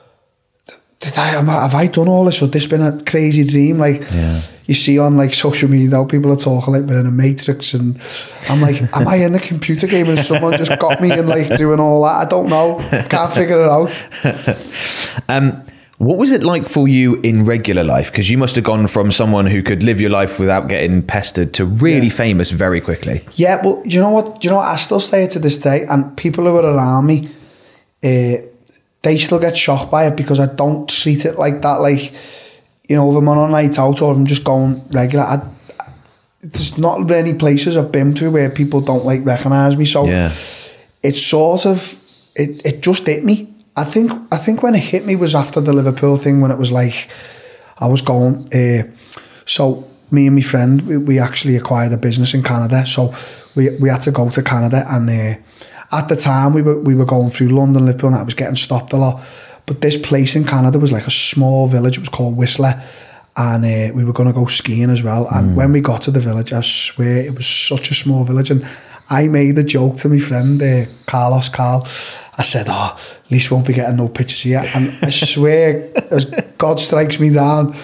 have I done all this, or this been a crazy dream? Like, you see on like social media now, people are talking like we're in a Matrix, and I'm like, am I in a computer game and someone just got me and like doing all that? I don't know, can't figure it out. What was it like for you in regular life? Because you must have gone from someone who could live your life without getting pestered to really famous very quickly. Yeah, well, you know what? I still stay to this day, and people who are around me, they still get shocked by it because I don't treat it like that. Like, you know, if I'm on a night out or if I'm just going regular, there's not many places I've been to where people don't like recognise me. So it's sort of it just hit me. I think when it hit me was after the Liverpool thing, when it was like I was going. So me and my friend, we actually acquired a business in Canada. So we had to go to Canada, and at the time we were going through London, Liverpool, and I was getting stopped a lot. But this place in Canada was like a small village. It was called Whistler, and we were going to go skiing as well. And when we got to the village, I swear it was such a small village. And I made a joke to my friend Carl. I said, at least won't be getting no pictures here. And I swear, as God strikes me down,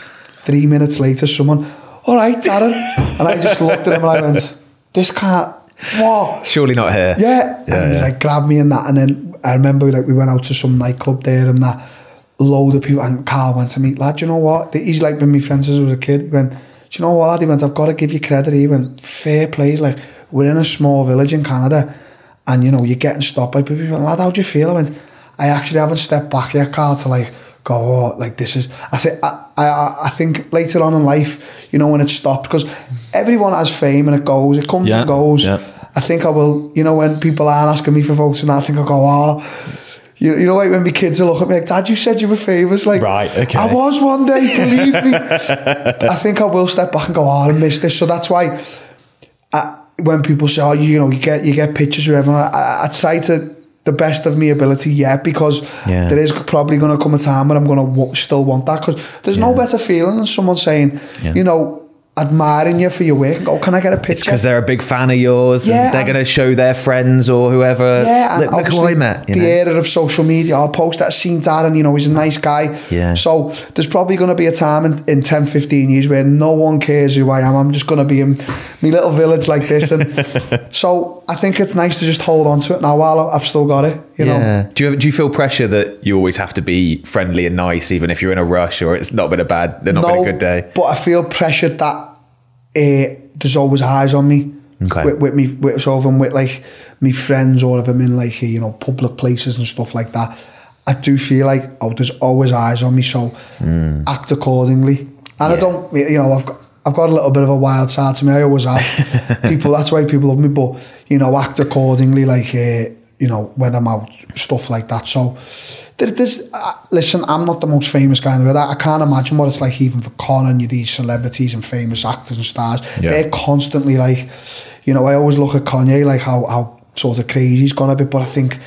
3 minutes later, someone, all right, Darren. And I just looked at him and I went, this can't, what? Surely not here. Yeah. And he like grabbed me and that. And then I remember like we went out to some nightclub there and that, load of people. And Carl went to me, lad, you know what? He's like been my friend since I was a kid. He went, do you know what, lad? He went, I've got to give you credit. He went, fair play. Like, we're in a small village in Canada. And, you know, you're getting stopped by people. Went, lad, how do you feel? I went, I actually haven't stepped back yet, Carl, to like go, oh, like this is... I think later on in life, you know, when it stopped, because everyone has fame and it goes, it comes and goes. Yeah. I think I will, you know, when people aren't asking me for votes and I think I'll go, oh... You know, like when my kids will look at me like, Dad, you said you were famous. Like, right, okay. I was one day, believe me. I think I will step back and go, oh, I missed this. So that's why... when people say, oh, you know, you get pictures with everyone, I try to the best of my ability, because there is probably going to come a time when I'm going to still want that, because there's no better feeling than someone saying, you know, admiring you for your work and go, can I get a picture? It's because they're a big fan of yours and they're going to show their friends or whoever. Yeah, and look who I met. The era of social media, I'll post that, seen Darren, you know, he's a nice guy. Yeah. So there's probably going to be a time in 10, 15 years where no one cares who I am. I'm just going to be in my little village like this. And so I think it's nice to just hold on to it now while I've still got it, you know. Do you feel pressure that you always have to be friendly and nice, even if you're in a rush or it's not been been a good day? But I feel pressured that there's always eyes on me. Okay. With like me friends, or if I'm in like, you know, public places and stuff like that, I do feel like, there's always eyes on me, so act accordingly. And I don't, you know, I've got a little bit of a wild side to me. I always have. That's why people love me. But, you know, act accordingly, like, you know, when I'm out, stuff like that. So there's listen, I'm not the most famous guy in the world. I can't imagine what it's like even for Con and these celebrities and famous actors and stars. They're constantly like, you know, I always look at Kanye, like how sort of crazy he's gone a bit, but I think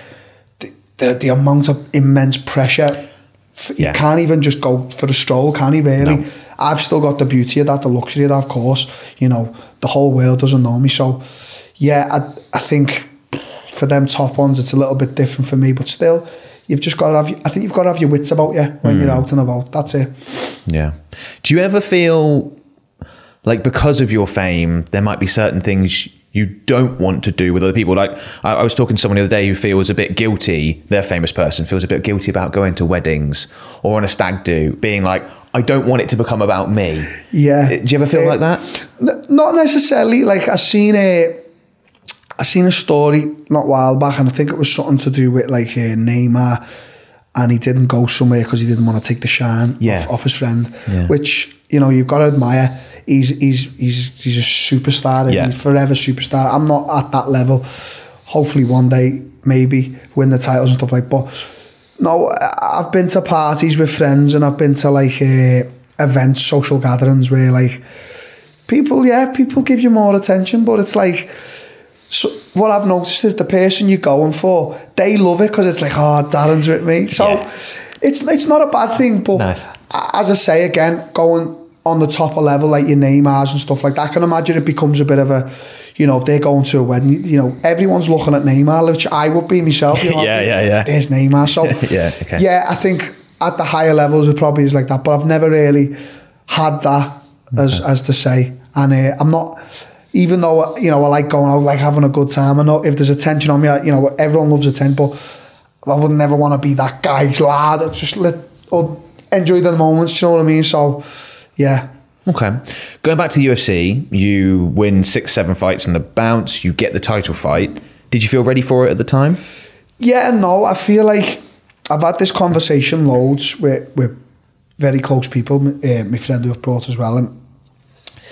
the amount of immense pressure, he can't even just go for a stroll, can he really? No. I've still got the beauty of that, the luxury of that, of course. You know, the whole world doesn't know me. So, yeah, I think for them top ones, it's a little bit different for me, but still... You've just got to have... I think you've got to have your wits about you when you're out and about. That's it. Yeah. Do you ever feel like because of your fame, there might be certain things you don't want to do with other people? Like I was talking to someone the other day who feels a bit guilty. They're a famous person, feels a bit guilty about going to weddings or on a stag do, being like, I don't want it to become about me. Yeah. Do you ever feel like that? Not necessarily. Like I seen a story not a while back, and I think it was something to do with like Neymar, and he didn't go somewhere because he didn't want to take the shine off his friend, which, you know, you've got to admire. He's a superstar. He's forever superstar. I'm not at that level. Hopefully one day, maybe win the titles and stuff like that. But no, I've been to parties with friends, and I've been to like events, social gatherings where like people give you more attention, but it's like... So what I've noticed is the person you're going for, they love it because it's like, oh, Darren's with me. So it's not a bad thing, but as I say again, going on the top of level like your Neymars and stuff like that, I can imagine it becomes a bit of a, you know, if they're going to a wedding, you know, everyone's looking at Neymar, which I would be myself. You know, there's Neymar. So I think at the higher levels it probably is like that, but I've never really had that as to say, and I'm not. Even though, you know, I like going out, like having a good time. I know if there's attention on me, you know, everyone loves attention, but I would never want to be that guy's lad. Just enjoy the moments, you know what I mean? So, yeah. Okay. Going back to the UFC, you win 6-7 fights in the bounce, you get the title fight. Did you feel ready for it at the time? Yeah and no. I feel like I've had this conversation loads with very close people, my friend who I've brought as well, and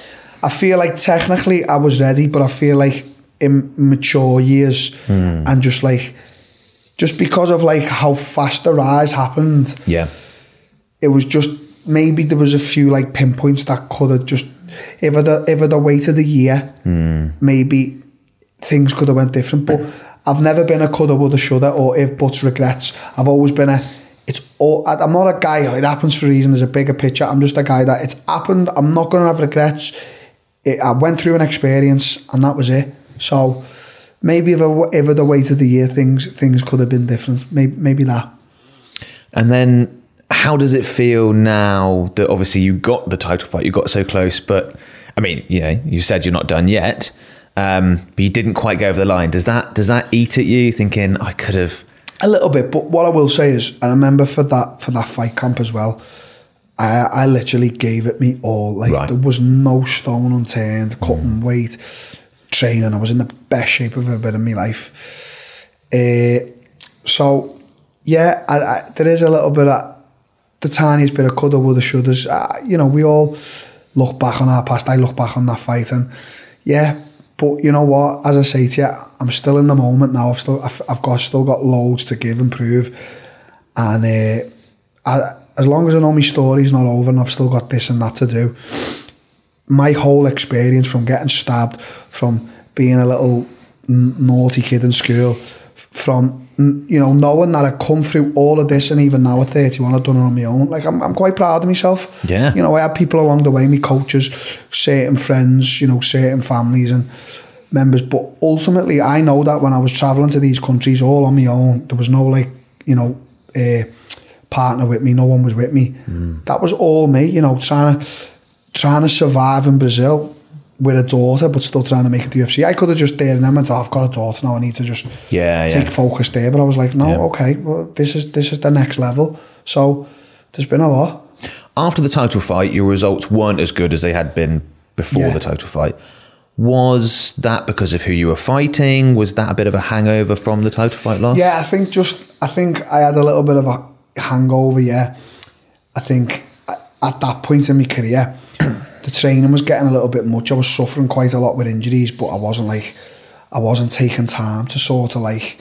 I feel like technically I was ready, but I feel like in mature years and just because of like how fast the rise happened, it was just, maybe there was a few like pinpoints that could have just, if I'd waited a year, maybe things could have went different. But I've never been a coulda, woulda, shoulda, or if buts regrets. I've always been I'm not a guy, it happens for a reason, there's a bigger picture. I'm just a guy that it's happened, I'm not going to have regrets. I went through an experience and that was it. So maybe if I'd waited a year, things could have been different. Maybe that. And then how does it feel now that obviously you got the title fight, you got so close, but I mean, you said you're not done yet, but you didn't quite go over the line. Does that eat at you, thinking I could have? A little bit, but what I will say is, and I remember for that fight camp as well, I literally gave it me all. Like there was no stone unturned, cutting weight, training. I was in the best shape I've ever been in my life. So yeah, there is a little bit of the tiniest bit of coulda, woulda, shouldas. We all look back on our past. I look back on that fight, and yeah. But you know what? As I say to you, I'm still in the moment now. I've still got loads to give and prove, and as long as I know my story's not over and I've still got this and that to do, my whole experience from getting stabbed, from being a little naughty kid in school, from knowing that I'd come through all of this, and even now at 31 I've done it on my own. Like I'm quite proud of myself. Yeah. I had people along the way, me coaches, certain friends, certain families and members, but ultimately I know that when I was travelling to these countries all on my own, there was no partner with me, no one was with me. That was all me, trying to survive in Brazil with a daughter, but still trying to make it to UFC. I could have just dared them and thought, I've got a daughter now, I need to just take focus there. But I was like, no, okay, well, this is the next level. So there's been a lot. After the title fight, your results weren't as good as they had been before the title fight. Was that because of who you were fighting? Was that a bit of a hangover from the title fight loss? Yeah, I think I had a little bit of a hangover, yeah. I think at that point in my career, the training was getting a little bit much. I was suffering quite a lot with injuries, but I wasn't taking time to sort of like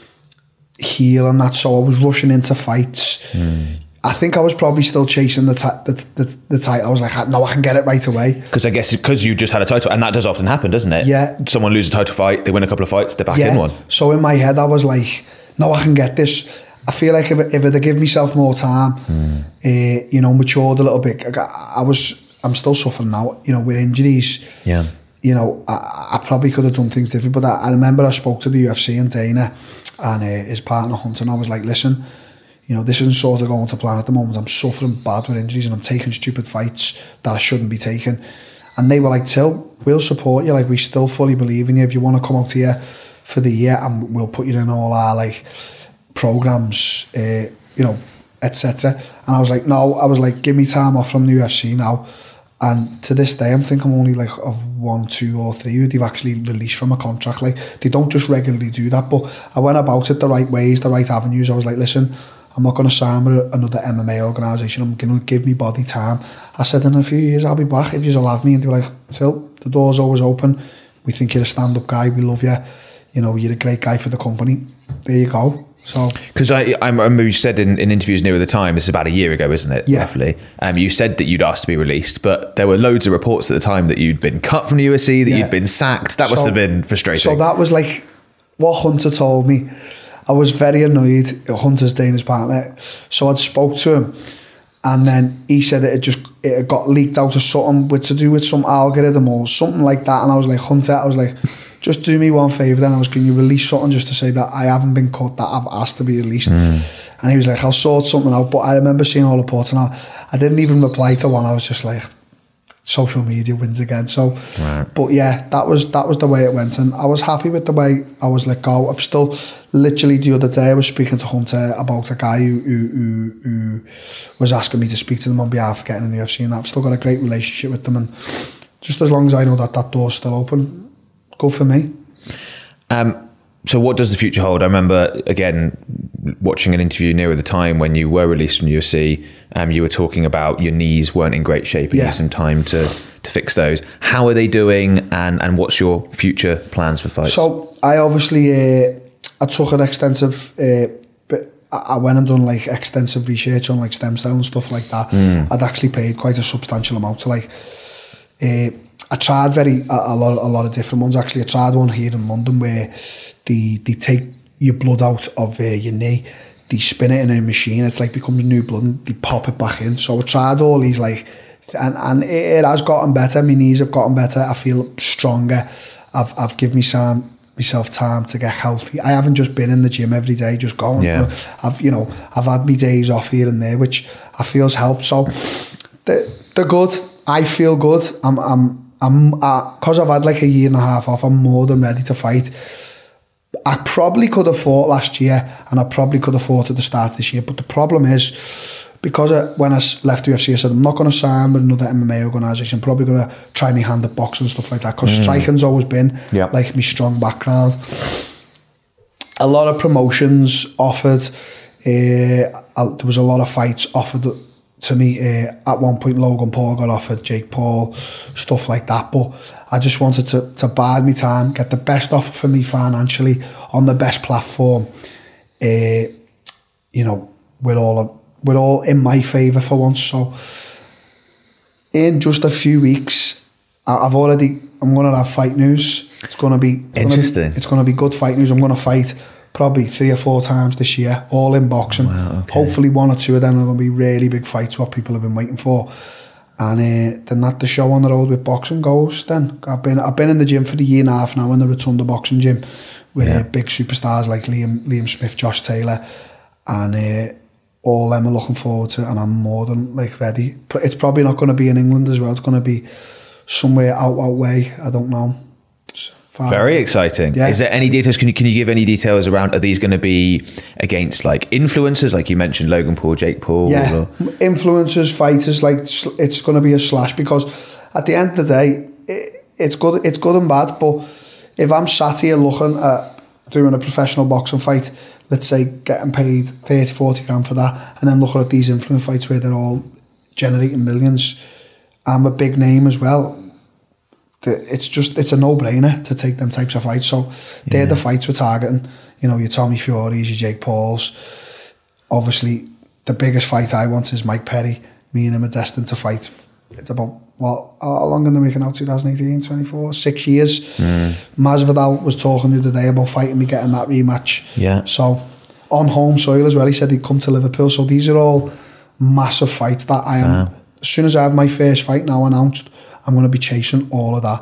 heal and that. So I was rushing into fights. I think I was probably still chasing the title. I was like, no, I can get it right away. Because I guess because you just had a title, and that does often happen, doesn't it? Yeah. Someone loses a title fight, they win a couple of fights, they're back in one. So in my head, I was like, no, I can get this. I feel like if I'd give myself more time, matured a little bit. I'm still suffering now, with injuries. Yeah. I probably could have done things different, but I remember I spoke to the UFC and Dana and his partner Hunter, and I was like, listen, this isn't sort of going to plan at the moment. I'm suffering bad with injuries and I'm taking stupid fights that I shouldn't be taking. And they were like, Till, we'll support you. Like, we still fully believe in you. If you want to come out here for the year, and we'll put you in all our programs, etc. And I was like, no, give me time off from the UFC now. And to this day, I think I'm only of 1, 2 or 3 who they've actually released from a contract. They don't just regularly do that, but I went about it the right ways, the right avenues. I was like, listen, I'm not going to sign with another MMA organisation. I'm going to give me body time. I said, in a few years, I'll be back if you'll have me. And they were like, Till, the door's always open. We think you're a stand-up guy. We love you. You're a great guy for the company. There you go. So, because I remember you said in interviews nearer the time, this is about a year ago, isn't it? Yeah. Roughly. You said that you'd asked to be released, but there were loads of reports at the time that you'd been cut from the UFC, that you'd been sacked. That must have been frustrating. So that was what Hunter told me. I was very annoyed. Hunter's Dana's partner. So I'd spoke to him, and then he said it got leaked out of something to do with some algorithm or something like that. And I was like, Hunter, just do me one favour then. Can you release something just to say that I haven't been cut, that I've asked to be released? And he was like, I'll sort something out. But I remember seeing all the reports, and I didn't even reply to one. I was just like, social media wins again. So, right. But yeah, that was the way it went, and I was happy with the way I was let go. I've still, literally the other day, I was speaking to Hunter about a guy who was asking me to speak to them on behalf of getting in the UFC, and I've still got a great relationship with them, and just as long as I know that door's still open, good for me. So what does the future hold? I remember, again, watching an interview nearer the time when you were released from UFC, You were talking about your knees weren't in great shape and you Yeah. need some time to fix those. How are they doing, and what's your future plans for fights? So I obviously I took an extensive but I went and done like extensive research on like stem cell and stuff like that. I'd actually paid quite a substantial amount to like I tried a lot of different ones actually. I tried one here in London where they take your blood out of your knee, they spin it in a machine, it's like becomes new blood and they pop it back in. So I tried all these like, and it has gotten better. My knees have gotten better. I feel stronger. I've given myself time to get healthy. I haven't just been in the gym every day just going. Yeah. I've had my days off here and there, which I feel's helped. So they're good. I feel good. I'm because I've had like a year and a half off, I'm more than ready to fight. I probably could have fought last year and I probably could have fought at the start of this year, but the problem is because when I left UFC, I said I'm not going to sign with another MMA organisation. I'm probably going to try my hand at boxing and stuff like that, because striking's always been like my strong background. A lot of promotions offered. There was a lot of fights offered to me. At one point, Logan Paul got offered, Jake Paul, stuff like that. But I just wanted to bide my time, get the best offer for me financially on the best platform. We're all in my favour for once. So in just a few weeks, I'm going to have fight news. It's going to be interesting. It's going to be good fight news. I'm going to fight probably 3 or 4 times this year, all in boxing. Wow, okay. Hopefully 1 or 2 of them are going to be really big fights, what people have been waiting for. And then that the show on the road with boxing goes. Then I've been in the gym for the year and a half now, in the Rotunda boxing gym with big superstars like Liam Smith, Josh Taylor, and all them are looking forward to it, and I'm more than like ready. It's probably not going to be in England as well. It's going to be somewhere out way. I don't know. Very exciting. Yeah. Is there any details? Can you give any details around? Are these going to be against like influencers, like you mentioned, Logan Paul, Jake Paul? Yeah, or? Influencers, fighters. Like it's going to be a slash, because at the end of the day, it's good and bad. But if I'm sat here looking at doing a professional boxing fight, let's say getting paid 30-40 grand for that, and then looking at these influence fights where they're all generating millions, I'm a big name as well. It's a no-brainer to take them types of fights. So they're the fights we're targeting. You know, your Tommy Furies, your Jake Pauls. Obviously, the biggest fight I want is Mike Perry. Me and him are destined to fight. It's about, how long are they making out? 2018, 24, 6 years. Masvidal was talking the other day about fighting me, getting that rematch. Yeah. So on home soil as well, he said he'd come to Liverpool. So these are all massive fights that I am. As soon as I have my first fight now announced, I'm going to be chasing all of that.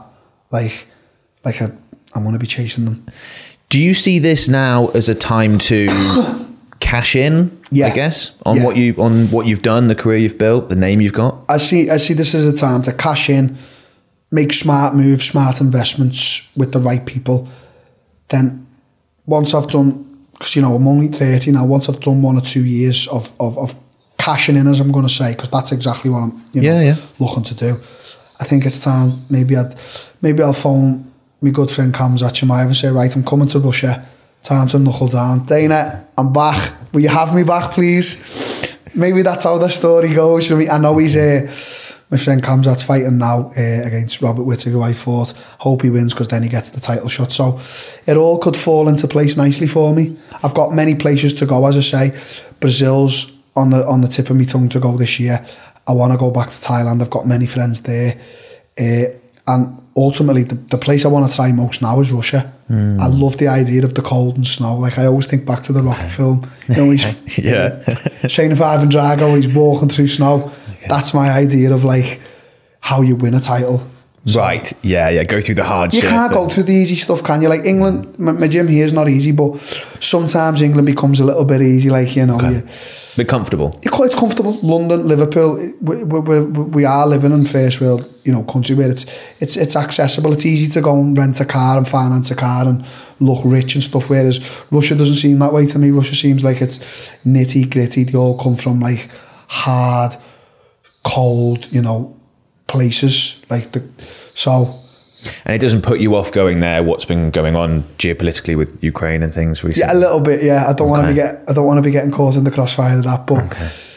I'm going to be chasing them. Do you see this now as a time to cash in? Yeah. I guess on what you've done, the career you've built, the name you've got. I see this as a time to cash in, make smart moves, smart investments with the right people. Then once I've done, because I'm only 30 now. Once I've done 1 or 2 years of cashing in, as I'm going to say, because that's exactly what I'm looking to do. I think it's time. Maybe I'll phone my good friend Khamzat Chimaev and say, right, I'm coming to Russia. Time to knuckle down. Dana, I'm back. Will you have me back, please? Maybe that's how the story goes. You know what I mean? I know he's my friend Khamzat's fighting now against Robert Whittaker, who I fought. Hope he wins, because then he gets the title shot. So it all could fall into place nicely for me. I've got many places to go, as I say. Brazil's on the tip of my tongue to go this year. I want to go back to Thailand. I've got many friends there. And ultimately, the place I want to try most now is Russia. I love the idea of the cold and snow. Like, I always think back to the Rocky film. You know, he's training for Ivan Drago, he's walking through snow. Okay. That's my idea of, like, how you win a title. So, right, go through the hardship. You can't go through the easy stuff, can you? Like, England, my gym here is not easy, but sometimes England becomes a little bit easy, like, you know. Okay. Bit comfortable. You're quite comfortable. London, Liverpool, we are living in first world, country where it's accessible. It's easy to go and rent a car and finance a car and look rich and stuff. Whereas Russia doesn't seem that way to me. Russia seems like it's nitty gritty. They all come from like hard, cold, places And it doesn't put you off going there. What's been going on geopolitically with Ukraine and things recently? Yeah, a little bit. Yeah, I don't want to be getting caught in the crossfire of that. But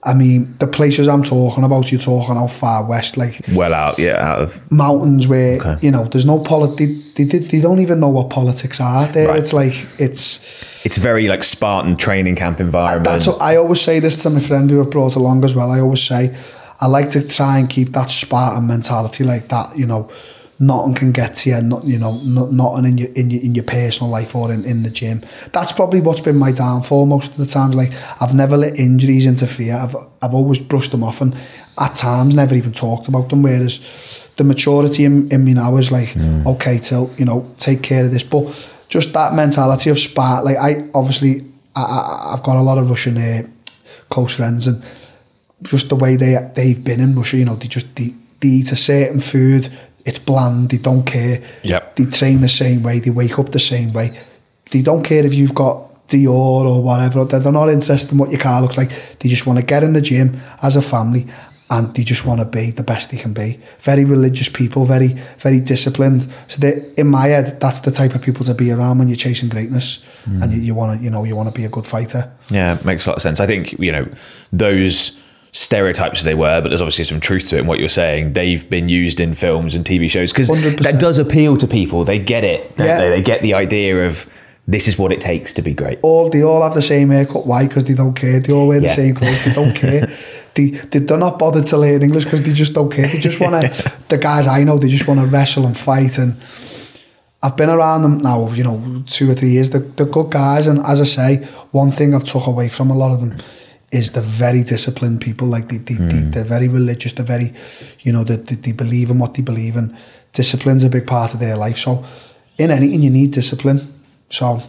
I mean, the places I'm talking about, you're talking out far west, like Well out of mountains where you know there's no they don't even know what politics are there. Right. It's like it's very like Spartan training camp environment. That's what, I always say this to my friend who I've brought along as well. I always say I like to try and keep that Spartan mentality, like that. You know, nothing can get to you. Not, you know, nothing in your personal life or in the gym. That's probably what's been my downfall most of the times. Like I've never let injuries interfere. I've always brushed them off, and at times never even talked about them. Whereas the maturity in me now is like, okay, till you know, take care of this. But just that mentality of Spartan. Like I've got a lot of Russian close friends, and just the way they've been in Russia, you know, they eat a certain food. It's bland. They don't care. Yep. They train the same way. They wake up the same way. They don't care if you've got Dior or whatever. They're not interested in what your car looks like. They just want to get in the gym as a family, and they just want to be the best they can be. Very religious people, very, very disciplined. So in my head, that's the type of people to be around when you're chasing greatness, and you want to be a good fighter. Yeah, makes a lot of sense. I think, you know, those stereotypes as they were, but there's obviously some truth to it in what you're saying. They've been used in films and TV shows because that does appeal to people. They get it. They get the idea of this is what it takes to be great. They all have the same haircut. Why? Because they don't care. They all wear the same clothes. They don't care. They're not bothered to learn English because they just don't care. They just want to, the guys I know, they just want to wrestle and fight. And I've been around them now, you know, 2 or 3 years. They're good guys. And as I say, one thing I've took away from a lot of them is they're very disciplined people. Like they're very religious. They're very, you know, they believe in what they believe in. Discipline's a big part of their life. So in anything you need discipline. So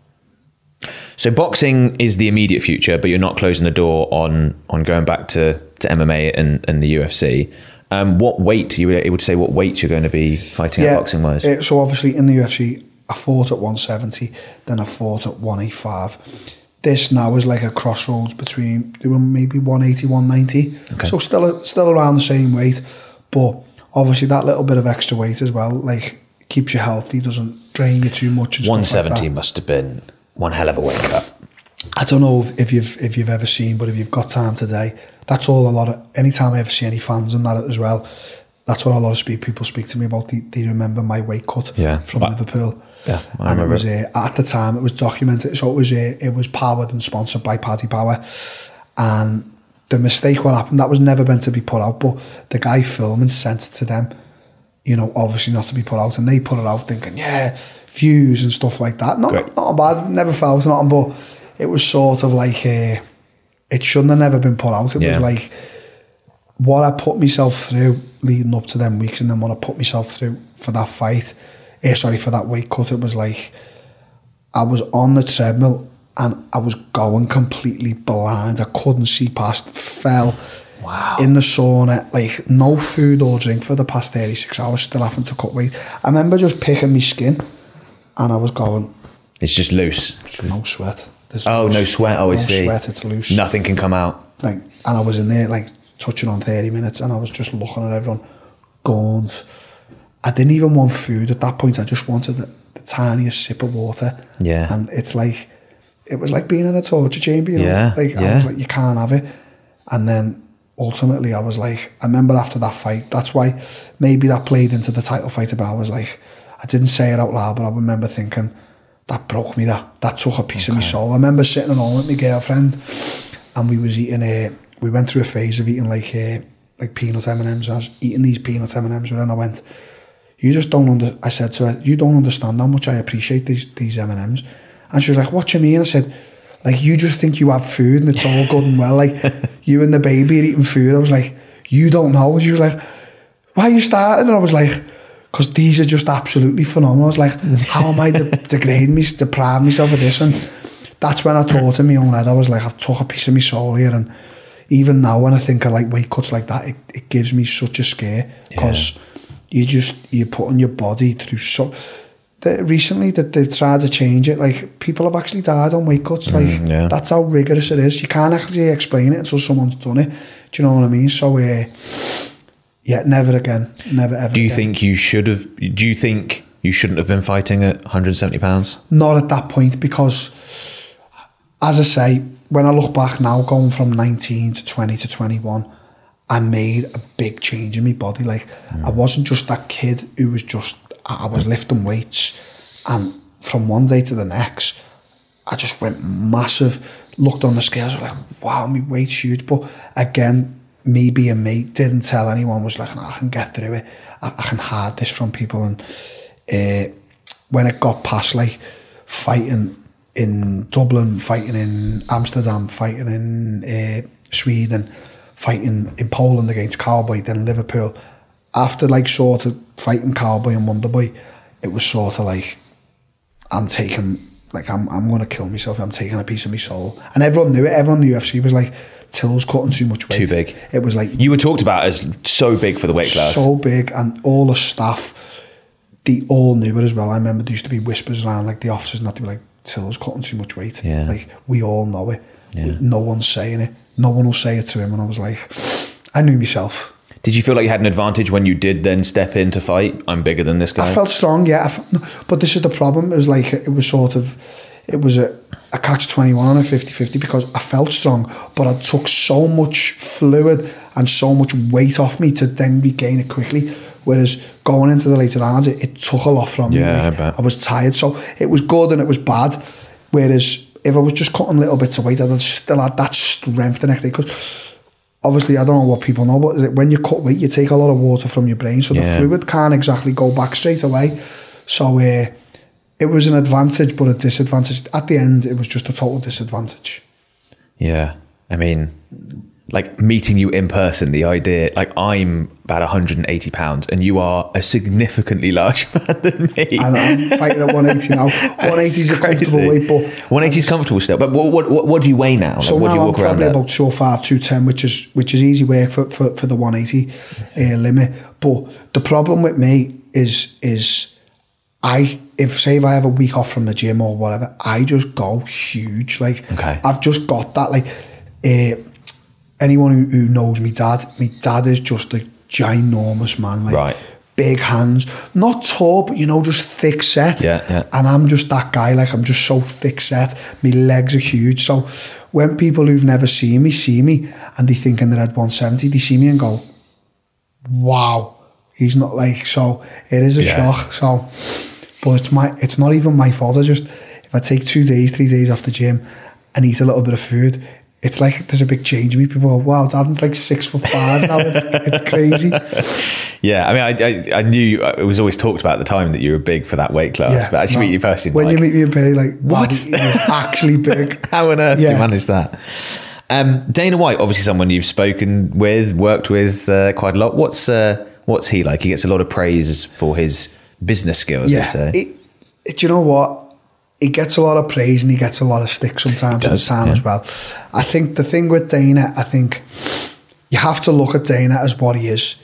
boxing is the immediate future, but you're not closing the door on going back to MMA and the UFC. What weight, you were able to say what weight you're going to be fighting at boxing wise? So obviously in the UFC, I fought at 170, then I fought at 185. This now is like a crossroads between doing maybe 180, 190. Okay. So still around the same weight, but obviously that little bit of extra weight as well, like keeps you healthy, doesn't drain you too much. And 170 stuff like that. Must have been one hell of a weight cut. I don't know if you've ever seen, but if you've got time today, that's all a lot of, anytime I ever see any fans and that as well, that's what a lot of people speak to me about. They remember my weight cut from Liverpool. Yeah, I and remember. It was at the time it was documented, so it was powered and sponsored by Paddy Power. And the mistake what happened, that was never meant to be put out, but the guy filming sent it to them, you know, obviously not to be put out, and they put it out thinking, yeah, views and stuff like that. Not bad, never felt nothing, but it was sort of like it shouldn't have never been put out. It was like what I put myself through leading up to them weeks, and then what I put myself through for that fight, for that weight cut. It was like I was on the treadmill and I was going completely blind. I couldn't see past, fell in the sauna, like no food or drink for the past 36 hours, still having to cut weight. I remember just picking my skin and I was going, it's just loose. There's no sweat. No sweat. I see. Sweat, it's loose. Nothing can come out. Like, and I was in there like touching on 30 minutes and I was just looking at everyone going. I didn't even want food at that point. I just wanted the tiniest sip of water. Yeah. And it's like, it was like being in a torture chamber, you know? I was like, you can't have it. And then ultimately I was like, I remember after that fight, that's why maybe that played into the title fight about, I was like, I didn't say it out loud, but I remember thinking, that broke me, that took a piece of my soul. I remember sitting at home with my girlfriend and we was eating, we went through a phase of eating like peanut M&Ms. I was eating these peanut M&Ms and I went, I said to her, you don't understand how much I appreciate these M&Ms. And she was like, what do you mean? I said, like, you just think you have food and it's all good and well. Like, you and the baby are eating food. I was like, you don't know. And she was like, why are you starting? And I was like, because these are just absolutely phenomenal. I was like, how am I depriving myself of this? And that's when I thought in my own head, I was like, I've took a piece of my soul here. And even now when I think of like weight cuts like that, it gives me such a scare because you're putting your body through recently that they've tried to change it, like people have actually died on weight cuts, like that's how rigorous it is. You can't actually explain it until someone's done it. Do you know what I mean? So never again, never ever. Do you think you shouldn't have been fighting at 170 pounds? Not at that point, because as I say, when I look back now, going from 19 to 20 to 21, I made a big change in my body. Like, I wasn't just that kid who was just, I was lifting weights, and from one day to the next, I just went massive, looked on the scales, like, wow, my weight's huge. But again, me being me, didn't tell anyone, was like, no, I can get through it. I can hide this from people. And when it got past, like, fighting in Dublin, fighting in Amsterdam, fighting in Sweden, fighting in Poland against Cowboy, then Liverpool, after, like, sort of fighting Cowboy and Wonderboy, it was sort of like, I'm going to kill myself, I'm taking a piece of my soul. And everyone knew it. Everyone in the UFC was like, Till's cutting too much weight. Too big. It was like, you were talked about as so big for the weight class. So big, and all the staff, they all knew it as well. I remember there used to be whispers around, like, the officers, and that, they were like, Till's cutting too much weight. Yeah. Like, we all know it. Yeah. No one's saying it. No one will say it to him. And I was like, I knew myself. Did you feel like you had an advantage when you did then step in to fight? I'm bigger than this guy. I felt strong, yeah. But this is the problem. It was like, it was a catch-21 on a 50-50, because I felt strong, but I took so much fluid and so much weight off me to then regain it quickly. Whereas going into the later rounds, it took a lot from me. Yeah, like, I bet. I was tired, so it was good and it was bad. Whereas if I was just cutting little bits of weight, I'd still had that strength the next day. Because obviously, I don't know what people know, but when you cut weight, you take a lot of water from your brain, so the fluid can't exactly go back straight away. So it was an advantage, but a disadvantage. At the end, it was just a total disadvantage. Yeah. I mean, like, meeting you in person, the idea, like, I'm about 180 pounds and you are a significantly larger man than me. And I'm fighting at 180 now. 180 is a comfortable weight, but 180 is comfortable still. But what do you weigh now? So like, what now do you I'm walk around probably at? about 205, 210, which is easy work for the 180 limit. But the problem with me is if I have a week off from the gym or whatever, I just go huge. Like, okay. I've just got that. Like, anyone who knows my dad is just a ginormous man. Like, right. Big hands, not tall, but, you know, just thick set. Yeah. And I'm just that guy. Like, I'm just so thick set. My legs are huge. So when people who've never seen me see me and they thinking they're at 170, they see me and go, wow, he's not like, so it is a shock. So, but it's not even my fault. If I take 2 days, 3 days off the gym and eat a little bit of food, it's like there's a big change in me. People go, wow, Dad's like 6'5" now. It's crazy. Yeah, I mean, I knew it was always talked about at the time that you were big for that weight class, but actually meet you in person, when you meet me in person, like, what? He's actually big. How on earth do you manage that? Dana White, obviously someone you've spoken with, worked with quite a lot. What's he like? He gets a lot of praise for his business skills. Yeah, do you know what? He gets a lot of praise and he gets a lot of stick sometimes as well. I think the thing with Dana, I think you have to look at Dana as what he is.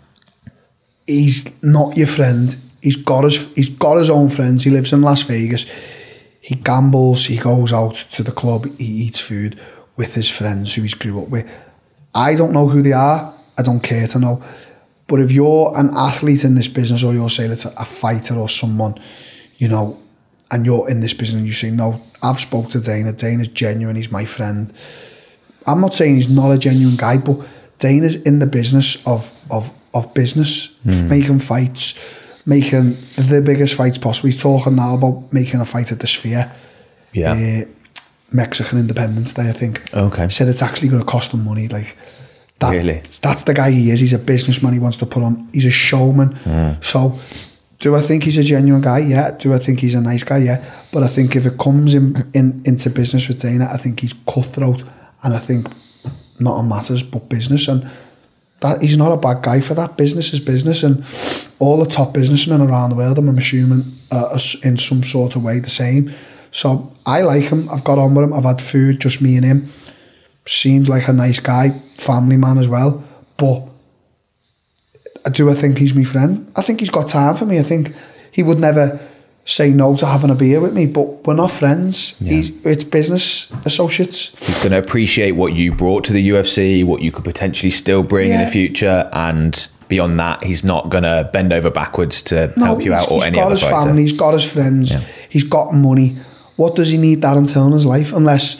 He's not your friend. He's got his own friends. He lives in Las Vegas. He gambles. He goes out to the club. He eats food with his friends who he's grew up with. I don't know who they are. I don't care to know. But if you're an athlete in this business, or you're, say, let's a fighter or someone, you know, and you're in this business and you say, no, I've spoke to Dana. Dana's genuine. He's my friend. I'm not saying he's not a genuine guy, but Dana's in the business of business, making fights, making the biggest fights possible. He's talking now about making a fight at the Sphere. Yeah. Mexican Independence Day, I think. Okay. Said it's actually going to cost him money. Like, that, really? That's the guy he is. He's a businessman. He wants to put on. He's a showman. So, do I think he's a genuine guy? Yeah. Do I think he's a nice guy? Yeah. But I think if it comes into business with Dana, I think he's cutthroat, and I think not on matters but business, and that he's not a bad guy for that. Business is business, and all the top businessmen around the world, I'm assuming, are in some sort of way the same. So I like him. I've got on with him. I've had food, just me and him. Seems like a nice guy, family man as well. But do I think he's my friend? I think he's got time for me. I think he would never say no to having a beer with me, but we're not friends. Yeah. It's business associates. He's going to appreciate what you brought to the UFC, what you could potentially still bring in the future, and beyond that, he's not going to bend over backwards to help you out or any other fighter. He's got his family, he's got his friends, he's got money. What does he need that until in his life? Unless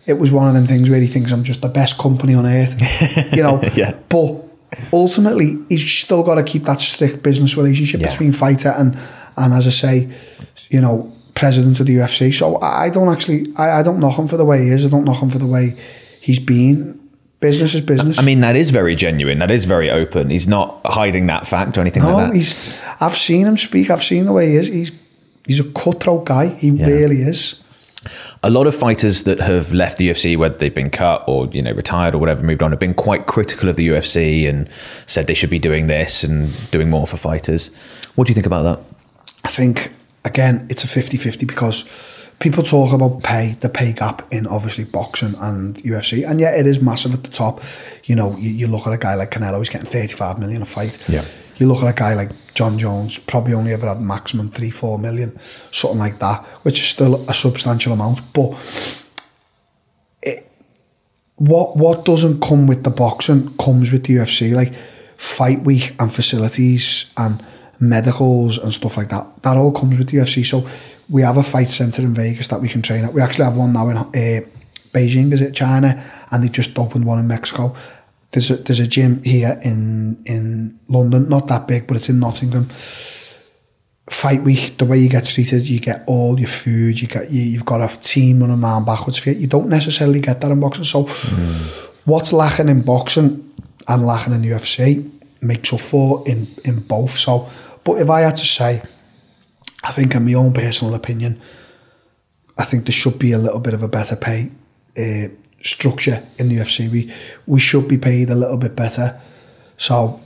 it was one of them things where he thinks I'm just the best company on earth, you know. Yeah. But ultimately, he's still got to keep that strict business relationship between fighter and as I say, you know, president of the UFC. So I don't knock him for the way he is. I don't knock him for the way he's been. Business is business. I mean, that is very genuine. That is very open. He's not hiding that fact or anything like that. I've seen him speak. I've seen the way he is. He's a cutthroat guy. He really is. A lot of fighters that have left the UFC, whether they've been cut or, you know, retired or whatever, moved on, have been quite critical of the UFC and said they should be doing this and doing more for fighters. What do you think about that? I think, again, it's a 50-50 because people talk about the pay gap in obviously boxing and UFC, and yeah, it is massive at the top. You know, you look at a guy like Canelo, he's getting 35 million a fight. Yeah. You look at a guy like John Jones, probably only ever had maximum 3-4 million, something like that, which is still a substantial amount. But what doesn't come with the boxing comes with the UFC, like fight week and facilities and medicals and stuff like that. That all comes with the UFC. So we have a fight centre in Vegas that we can train at. We actually have one now in Beijing, is it, China, and they just opened one in Mexico. There's a gym here in London, not that big, but it's in Nottingham. Fight week, the way you get treated, you get all your food, you've got a team running around backwards for you. You don't necessarily get that in boxing. So what's lacking in boxing and lacking in UFC makes up for in both. So, but if I had to say, I think in my own personal opinion, I think there should be a little bit of a better pay structure in the UFC. We should be paid a little bit better. So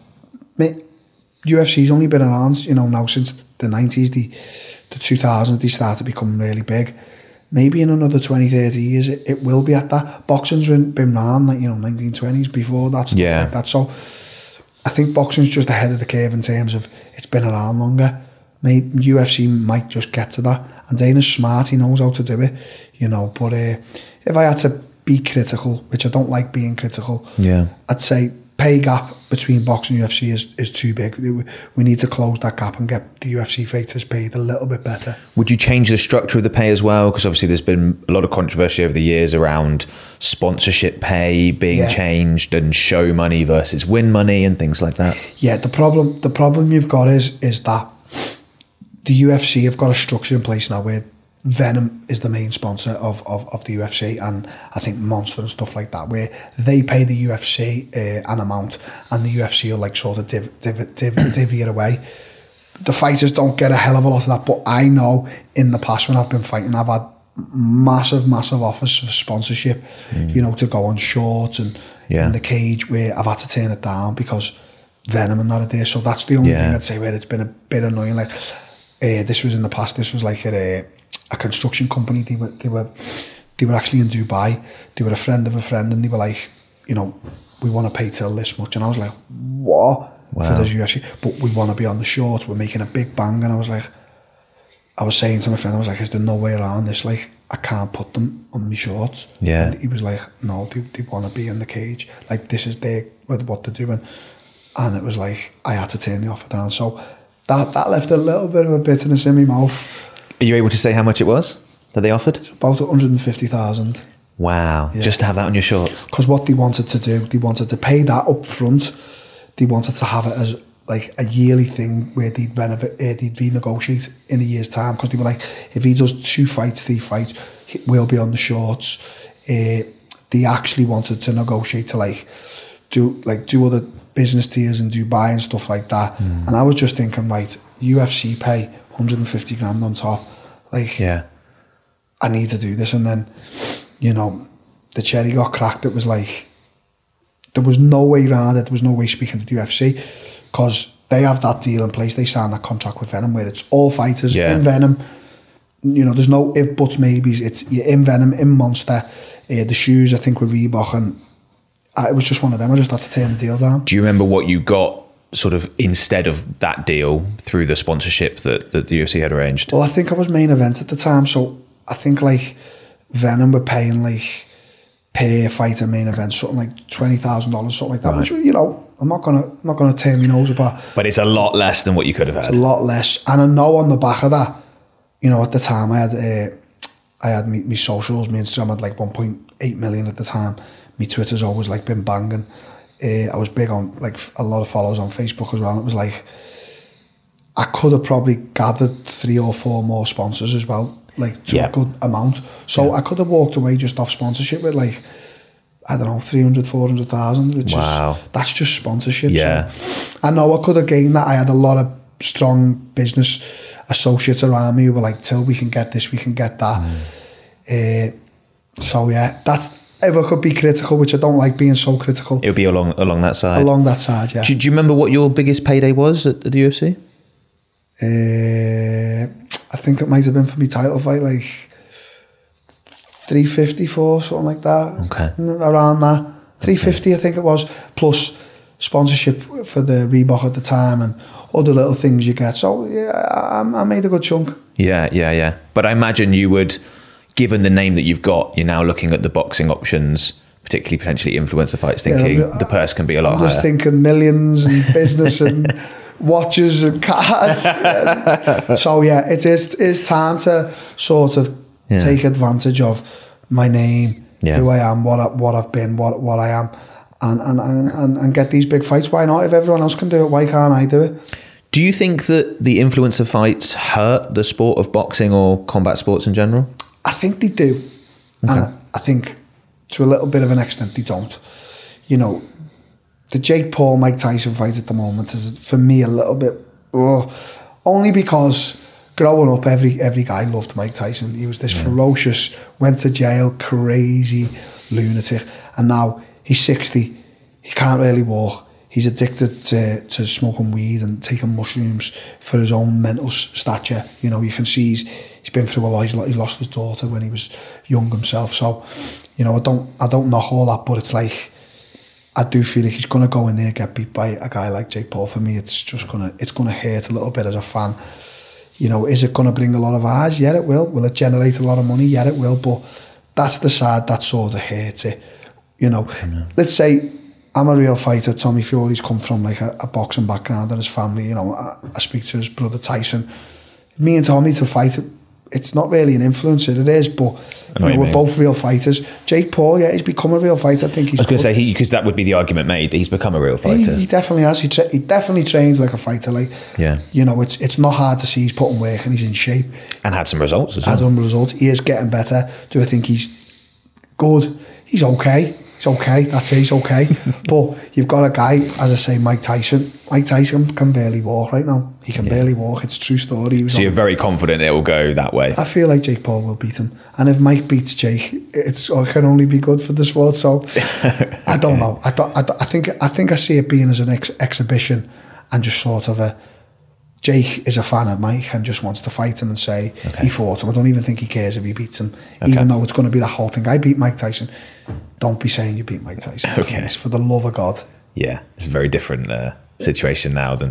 UFC's only been around, you know, now since the 90s, the 2000s, they started becoming really big. Maybe in another 20, 30 years, it will be at that. Boxing's been around, like, you know, 1920s before that, stuff like that. So I think boxing's just ahead of the curve in terms of it's been around longer. Maybe UFC might just get to that. And Dana's smart, he knows how to do it, you know. But if I had to be critical, which I don't like being critical, I'd say pay gap between boxing and UFC is too big. We need to close that gap and get the UFC fighters paid a little bit better. Would you change the structure of the pay as well? Because obviously there's been a lot of controversy over the years around sponsorship pay being changed and show money versus win money and things like that. Yeah, the problem you've got is that the UFC have got a structure in place now where Venom is the main sponsor of the UFC, and I think Monster and stuff like that, where they pay the UFC an amount and the UFC will like sort of divvy it away. The fighters don't get a hell of a lot of that, but I know in the past when I've been fighting, I've had massive offers for sponsorship, you know, to go on shorts and in the cage, where I've had to turn it down because Venom and that are there. So that's the only thing I'd say where it's been a bit annoying. Like this was in the past. This was like a construction company. They were actually in Dubai. They were a friend of a friend, and they were like, you know, we want to pay till this much. And I was like, what? Wow. For this UFC? But we want to be on the shorts. We're making a big bang. And I was saying to my friend, I was like, is there no way around this? Like, I can't put them on my shorts. Yeah. And he was like, no, they want to be in the cage. Like, this is what they're doing. And it was like, I had to turn the offer down. So that left a little bit of a bitterness in my mouth. Are you able to say how much it was that they offered? It's about 150,000. Wow. Yeah. Just to have that on your shorts? Because what they wanted to do, they wanted to pay that up front. They wanted to have it as like a yearly thing where they'd renegotiate in a year's time. Because they were like, if he does 2 fights, 3 fights, we'll be on the shorts. They actually wanted to negotiate to do other business deals in Dubai and stuff like that. And I was just thinking, right, UFC pay 150 grand on top. Like, I need to do this. And then, you know, the cherry got cracked. It was like, there was no way around it. There was no way speaking to the UFC, because they have that deal in place. They signed that contract with Venom where it's all fighters in Venom. You know, there's no if, buts, maybes. It's you're in Venom, in Monster. The shoes, I think, were Reebok, and it was just one of them. I just had to turn the deal down. Do you remember what you got sort of instead of that deal through the sponsorship that the UFC had arranged? Well, I think I was main event at the time, so I think like Venom were paying like per fighter main event something like $20,000, something like that. Right. Which, you know, I'm not gonna turn my nose apart. But it's a lot less than what you could have had. It's a lot less, and I know on the back of that, you know, at the time I had I had me socials, my Instagram had like 1.8 million at the time. My Twitter's always like been banging. I was big on like a lot of followers on Facebook as well. And it was like, I could have probably gathered 3 or 4 more sponsors as well, like to a good amount. So I could have walked away just off sponsorship with like, I don't know, 300, 400,000, which that's just sponsorship. Yeah. So I know I could have gained that. I had a lot of strong business associates around me who were like, till we can get this, we can get that. So yeah, that's, if I could be critical, which I don't like being so critical. It would be along that side. Along that side, yeah. Do you remember what your biggest payday was at the UFC? I think it might have been for my title fight, like 354, something like that. Okay. Around that. 350, I think it was. Plus sponsorship for the Reebok at the time and other little things you get. So yeah, I made a good chunk. Yeah. But I imagine you would, given the name that you've got, you're now looking at the boxing options, particularly potentially influencer fights, thinking the purse can be a lot higher. I'm just thinking millions and business and watches and cars. So yeah, it is time to sort of take advantage of my name, who I am, what I've been, what I am, and get these big fights. Why not? If everyone else can do it, why can't I do it? Do you think that the influencer fights hurt the sport of boxing or combat sports in general? I think they do. Okay. And I think to a little bit of an extent they don't. You know, the Jake Paul, Mike Tyson fight at the moment is, for me, a little bit... only because growing up, every guy loved Mike Tyson. He was this ferocious, went to jail, crazy lunatic. And now he's 60. He can't really walk. He's addicted to smoking weed and taking mushrooms for his own mental stature. You know, you can see he's been through a lot. He's lost his daughter when he was young himself. So, you know, I don't knock all that, but it's like, I do feel like he's going to go in there and get beat by a guy like Jake Paul. For me, it's going to hurt a little bit as a fan. You know, is it going to bring a lot of eyes? Yeah, it will. Will it generate a lot of money? Yeah, it will. But that's the side that sort of hurts it. You know, let's say I'm a real fighter. Tommy Fury's come from like a boxing background and his family. You know, I speak to his brother Tyson. Me and Tommy to fight, it's not really an influencer, it is, but you know, we're both real fighters. Jake Paul, he's become a real fighter. I think he's... I was going to say, because that would be the argument made, he's become a real fighter. He definitely has. He definitely trains like a fighter. Like, you know, it's not hard to see he's putting work and he's in shape. And had some results as well. Had some results. He is getting better. Do I think he's good? He's okay. He's okay, that's it, he's okay. But you've got a guy, as I say, Mike Tyson. Mike Tyson can barely walk right now. He can barely walk, it's a true story. So you're very confident it will go that way? I feel like Jake Paul will beat him. And if Mike beats Jake, it can only be good for the sport. So I don't know. I think I see it being as an exhibition and just sort of a... Jake is a fan of Mike and just wants to fight him and say he fought him. I don't even think he cares if he beats him, even though it's going to be the whole thing. I beat Mike Tyson. Don't be saying you beat Mike Tyson. Please, for the love of God. Yeah, it's a very different situation now than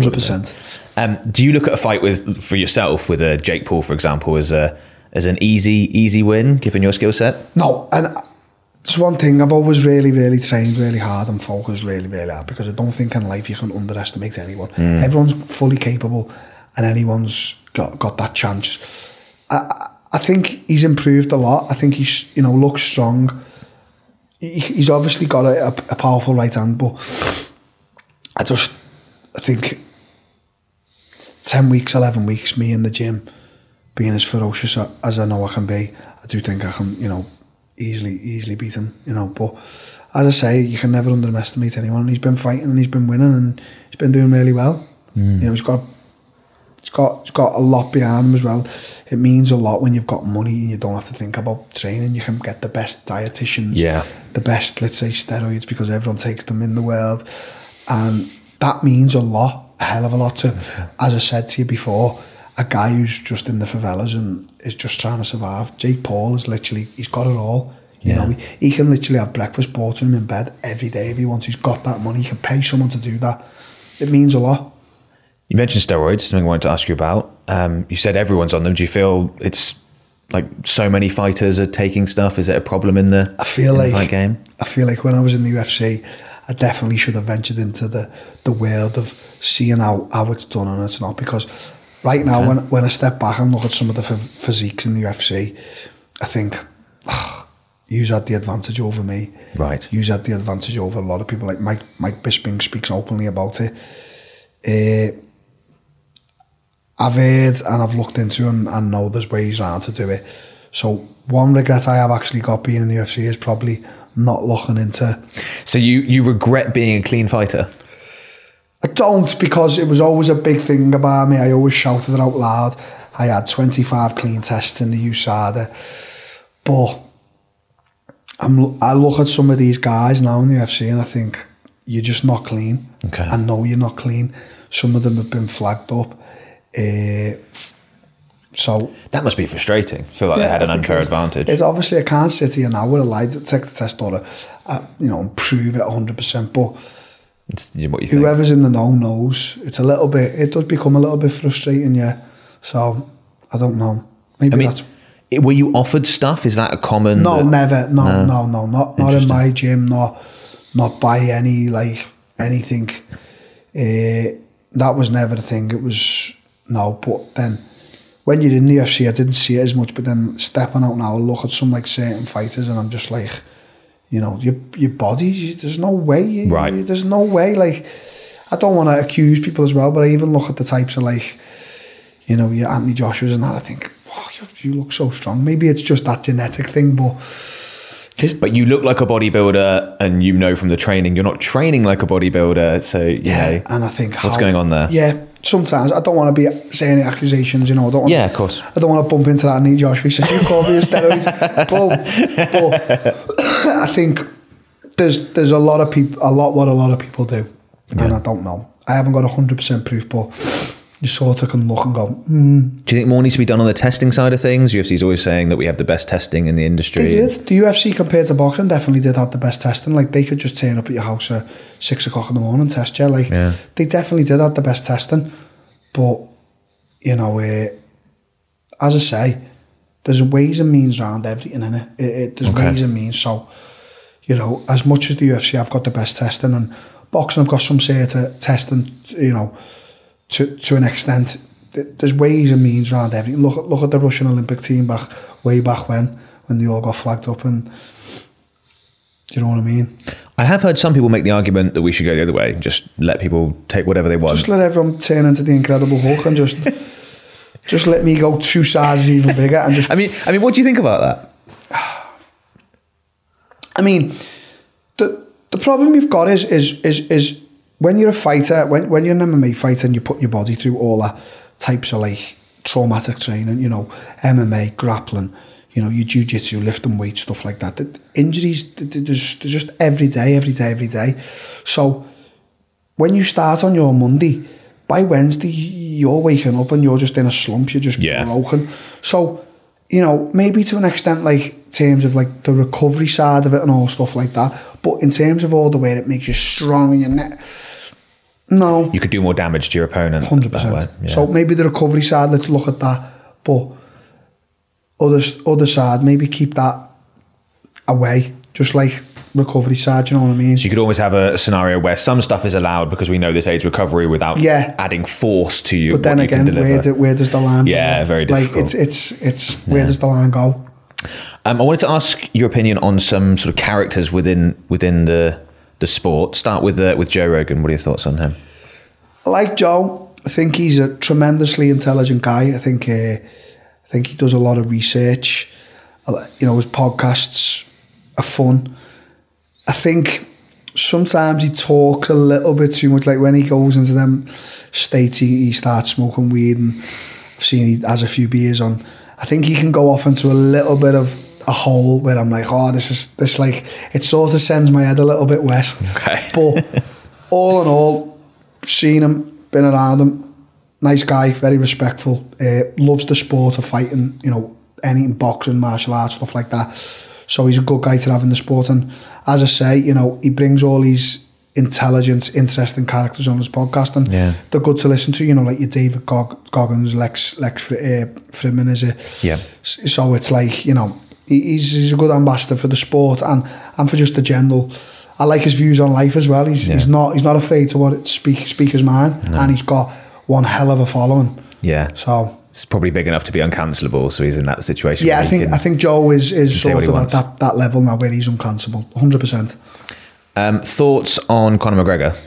100%. Do you look at a fight for yourself with a Jake Paul, for example, as an easy win given your skill set? No, and it's one thing. I've always really, really trained really hard and focused really, really hard, because I don't think in life you can underestimate anyone. Everyone's fully capable and anyone's got that chance. I think he's improved a lot. I think he's, you know, looks strong. He's obviously got a powerful right hand, but I think 10 weeks, 11 weeks, me in the gym, being as ferocious as I know I can be, I do think I can, you know, easily beat him, you know. But as I say, you can never underestimate anyone. He's been fighting and he's been winning and he's been doing really well. You know, he's got a lot behind him as well. It means a lot when you've got money and you don't have to think about training. You can get the best dietitians, the best, let's say, steroids, because everyone takes them in the world, and that means a hell of a lot to, as I said to you before, a guy who's just in the favelas and is just trying to survive. Jake Paul is literally, he's got it all. You know, he can literally have breakfast brought to him in bed every day if he wants. He's got that money. He can pay someone to do that. It means a lot. You mentioned steroids, something I wanted to ask you about. You said everyone's on them. Do you feel it's like so many fighters are taking stuff? Is it a problem in the fight game? I feel like when I was in the UFC, I definitely should have ventured into the world of seeing how it's done and it's not, because right now when I step back and look at some of the physiques in the UFC, I think you had the advantage over me. Right. You had the advantage over a lot of people. Like Mike Bisping speaks openly about it. I've heard and I've looked into and know there's ways around to do it. So one regret I have actually got being in the UFC is probably not looking into... So you regret being a clean fighter? I don't, because it was always a big thing about me. I always shouted it out loud. I had 25 clean tests in the USADA. But I look at some of these guys now in the UFC and I think, you're just not clean. Okay. I know you're not clean. Some of them have been flagged up. So that must be frustrating. I feel like they had an unfair advantage. It's obviously, I can't sit here now with a lie to take the test or and prove it 100%. But it's what you think. Whoever's in the know knows. It's a little bit. It does become a little bit frustrating, yeah. So I don't know. Maybe that's. Were you offered stuff? Is that a common? No, never. No. Not in my gym. Not by anything. That was never the thing. It was no. But then, when you're in the UFC, I didn't see it as much. But then stepping out now, I look at some certain fighters, and I'm just like, your body. There's no way. Right. There's no way. I don't want to accuse people as well, but I even look at the types of your Anthony Joshua's and that. I think, wow, you look so strong. Maybe it's just that genetic thing, but. But you look like a bodybuilder, and from the training, you're not training like a bodybuilder. So yeah, and I think what's going on there? Yeah, sometimes I don't want to be saying any accusations. I don't want. Yeah, of course. I don't want to bump into that Anthony Joshua. Says you call me a steroids. but I think there's a lot of people, what a lot of people do, and I don't know. I haven't got 100% proof, but. You sort of can look and go, Do you think more needs to be done on the testing side of things? UFC's always saying that we have the best testing in the industry. They did. The UFC compared to boxing definitely did have the best testing. They could just turn up at your house at 6 o'clock in the morning and test you. They definitely did have the best testing. But, as I say, there's ways and means around everything, innit? There's ways and means. So, as much as the UFC have got the best testing, and boxing have got some testing, to an extent, there's ways and means around everything. Look at the Russian Olympic team way back when they all got flagged up, and do you know what I mean? I have heard some people make the argument that we should go the other way, just let people take whatever they want. Just let everyone turn into the Incredible Hulk and just let me go 2 sizes even bigger and just. I mean, what do you think about that? I mean, the problem you've got is. When you're a fighter, when you're an MMA fighter and you're putting your body through all that types of traumatic training, MMA, grappling, your jiu-jitsu, lifting weights, stuff like that. The injuries, there's just every day. So when you start on your Monday, by Wednesday, you're waking up and you're just in a slump, you're just broken. So, maybe to an extent, terms of the recovery side of it and all stuff like that. But in terms of all the way it makes you strong in your neck, no. You could do more damage to your opponent. 100%. Yeah. So maybe the recovery side, let's look at that. But other side, maybe keep that away. Just recovery side, you know what I mean? So you could always have a scenario where some stuff is allowed because we know this aids recovery without adding force to you. But then again, where does the line go? Yeah, very difficult. It's where does the line go? I wanted to ask your opinion on some sort of characters within the sport. Start with Joe Rogan. What are your thoughts on him? I like Joe. I think he's a tremendously intelligent guy. I think he does a lot of research. His podcasts are fun. I think sometimes he talks a little bit too much. When he goes into them states, he starts smoking weed, and I've seen he has a few beers on. I think he can go off into a little bit of a hole where I'm like, it sort of sends my head a little bit west. Okay. But all in all, seen him, been around him, nice guy, very respectful, loves the sport of fighting, anything, boxing, martial arts, stuff like that. So he's a good guy to have in the sport. And as I say, he brings all these intelligent, interesting characters on his podcast, and they're good to listen to, like your David Goggins, Lex Fridman is it? Yeah. So it's he's a good ambassador for the sport and for just the general. I like his views on life as well. He's not afraid to speak his mind, and he's got one hell of a following. Yeah. So it's probably big enough to be uncancelable, so he's in that situation. yeah, where I think Joe is say what sort he of wants. at that level now where he's uncancelable, 100%. Thoughts on Conor McGregor?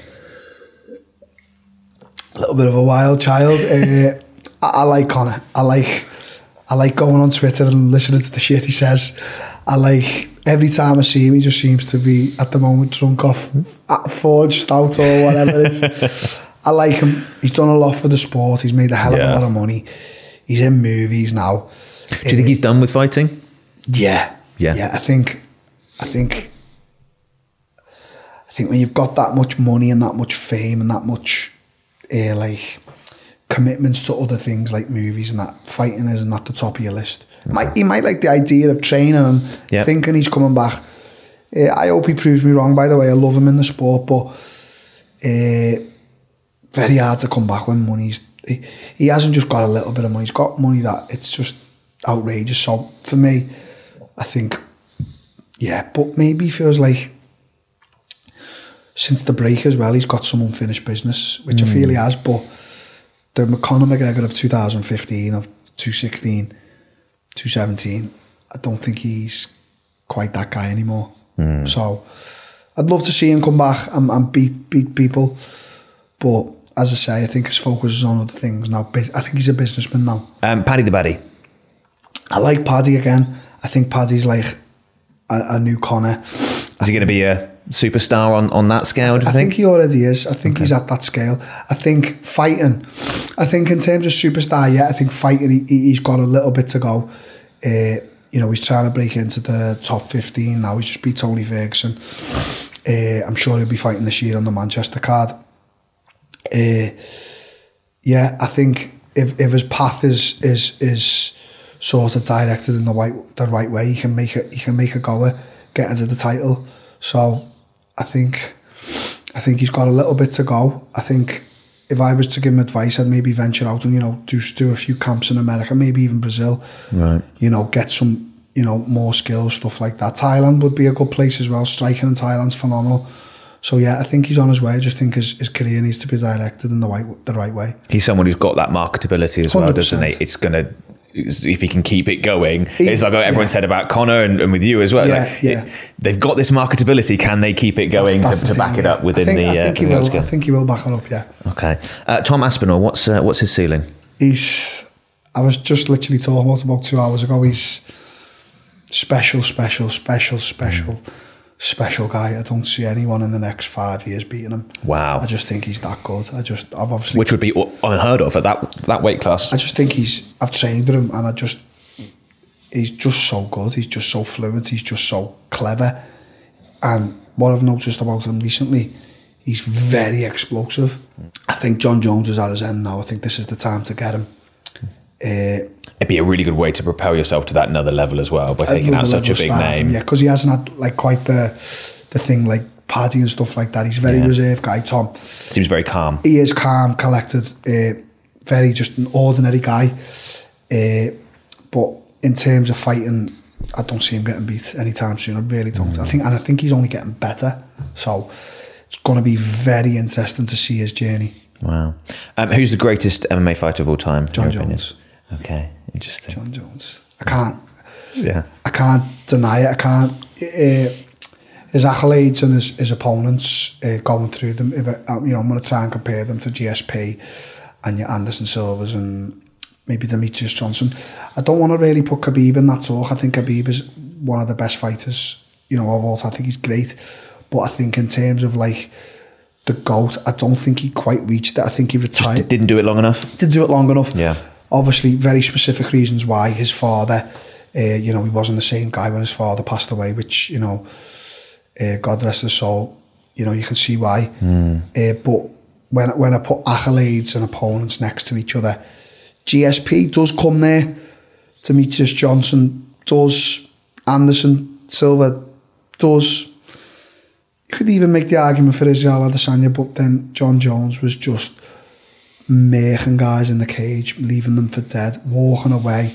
A little bit of a wild child. I like Conor. I like going on Twitter and listening to the shit he says. I like every time I see him, he just seems to be at the moment drunk off Forge Stout or whatever it is. I like him. He's done a lot for the sport. He's made a hell of a lot of money. He's in movies now. Do you think he's done with fighting? Yeah. I think when you've got that much money and that much fame and that much like commitments to other things like movies and that, fighting isn't at the top of your list. He might like the idea of training and thinking he's coming back. I hope he proves me wrong, by the way. I love him in the sport, but very hard to come back when money's... He hasn't just got a little bit of money. He's got money that it's just outrageous. So for me, I think, but maybe he feels like since the break as well, he's got some unfinished business, which I feel he has, but the Conor McGregor of 2015, of 2016, 2017, I don't think he's quite that guy anymore. So I'd love to see him come back and beat people, but as I say, I think his focus is on other things now. I think he's a businessman now. Paddy the Baddy. I like Paddy again. I think Paddy's like a new Conor. Is he going to be a superstar on that scale, do you I think he already is. I think he's at that scale. I think fighting, in terms of superstar, I think fighting, he's got a little bit to go. He's trying to break into the top 15 now. He's just beat Tony Ferguson. I'm sure he'll be fighting this year on the Manchester card. I think if his path is sort of directed in the right way, he can make a goer, get into the title. So I think he's got a little bit to go. I think if I was to give him advice, I'd maybe venture out and do a few camps in America, maybe even Brazil. Right. Get some more skills, stuff like that. Thailand would be a good place as well. Striking in Thailand's phenomenal. So I think he's on his way. I just think his career needs to be directed in the right way. He's someone who's got that marketability as well, 100%. doesn't he? It's gonna, if he can keep it going, it's like everyone said about Conor and with you as well. They've got this marketability. Can they keep it going to back it up within I think he will. I think he will back it up. Yeah. Okay. Tom Aspinall, what's his ceiling? I was just literally talking about 2 hours ago. He's special guy. I don't see anyone in the next 5 years beating him. Wow. I just think he's that good. I've obviously... Which would be unheard of at that weight class. I just think I've trained with him and he's just so good. He's just so fluent. He's just so clever. And what I've noticed about him recently, he's very explosive. I think John Jones is at his end now. I think this is the time to get him. It'd be a really good way to propel yourself to that another level as well by taking out such a big name. Yeah, because he hasn't had like quite the thing like Paddy and stuff like that. He's a very reserved guy, Tom. Seems very calm. He is calm, collected, very just an ordinary guy. But in terms of fighting, I don't see him getting beat anytime soon. I really don't. I think he's only getting better. So it's going to be very interesting to see his journey. Wow. Who's the greatest MMA fighter of all time? John Jones. Okay, interesting. John Jones. I can't deny it. I can't. His accolades and his opponents, going through them. I'm going to try and compare them to GSP and your Anderson Silvas and maybe Demetrius Johnson. I don't want to really put Khabib in that talk. I think Khabib is one of the best fighters, of all time. I think he's great, but I think in terms of like the GOAT, I don't think he quite reached it. I think he retired. Just didn't do it long enough. Didn't do it long enough. Yeah. Obviously, very specific reasons why. His father, he wasn't the same guy when his father passed away, which, God rest his soul, you can see why. But when I put accolades and opponents next to each other, GSP does come there. Demetrius Johnson does. Anderson Silva does. You could even make the argument for Israel Adesanya, but then John Jones was just making guys in the cage, leaving them for dead, walking away.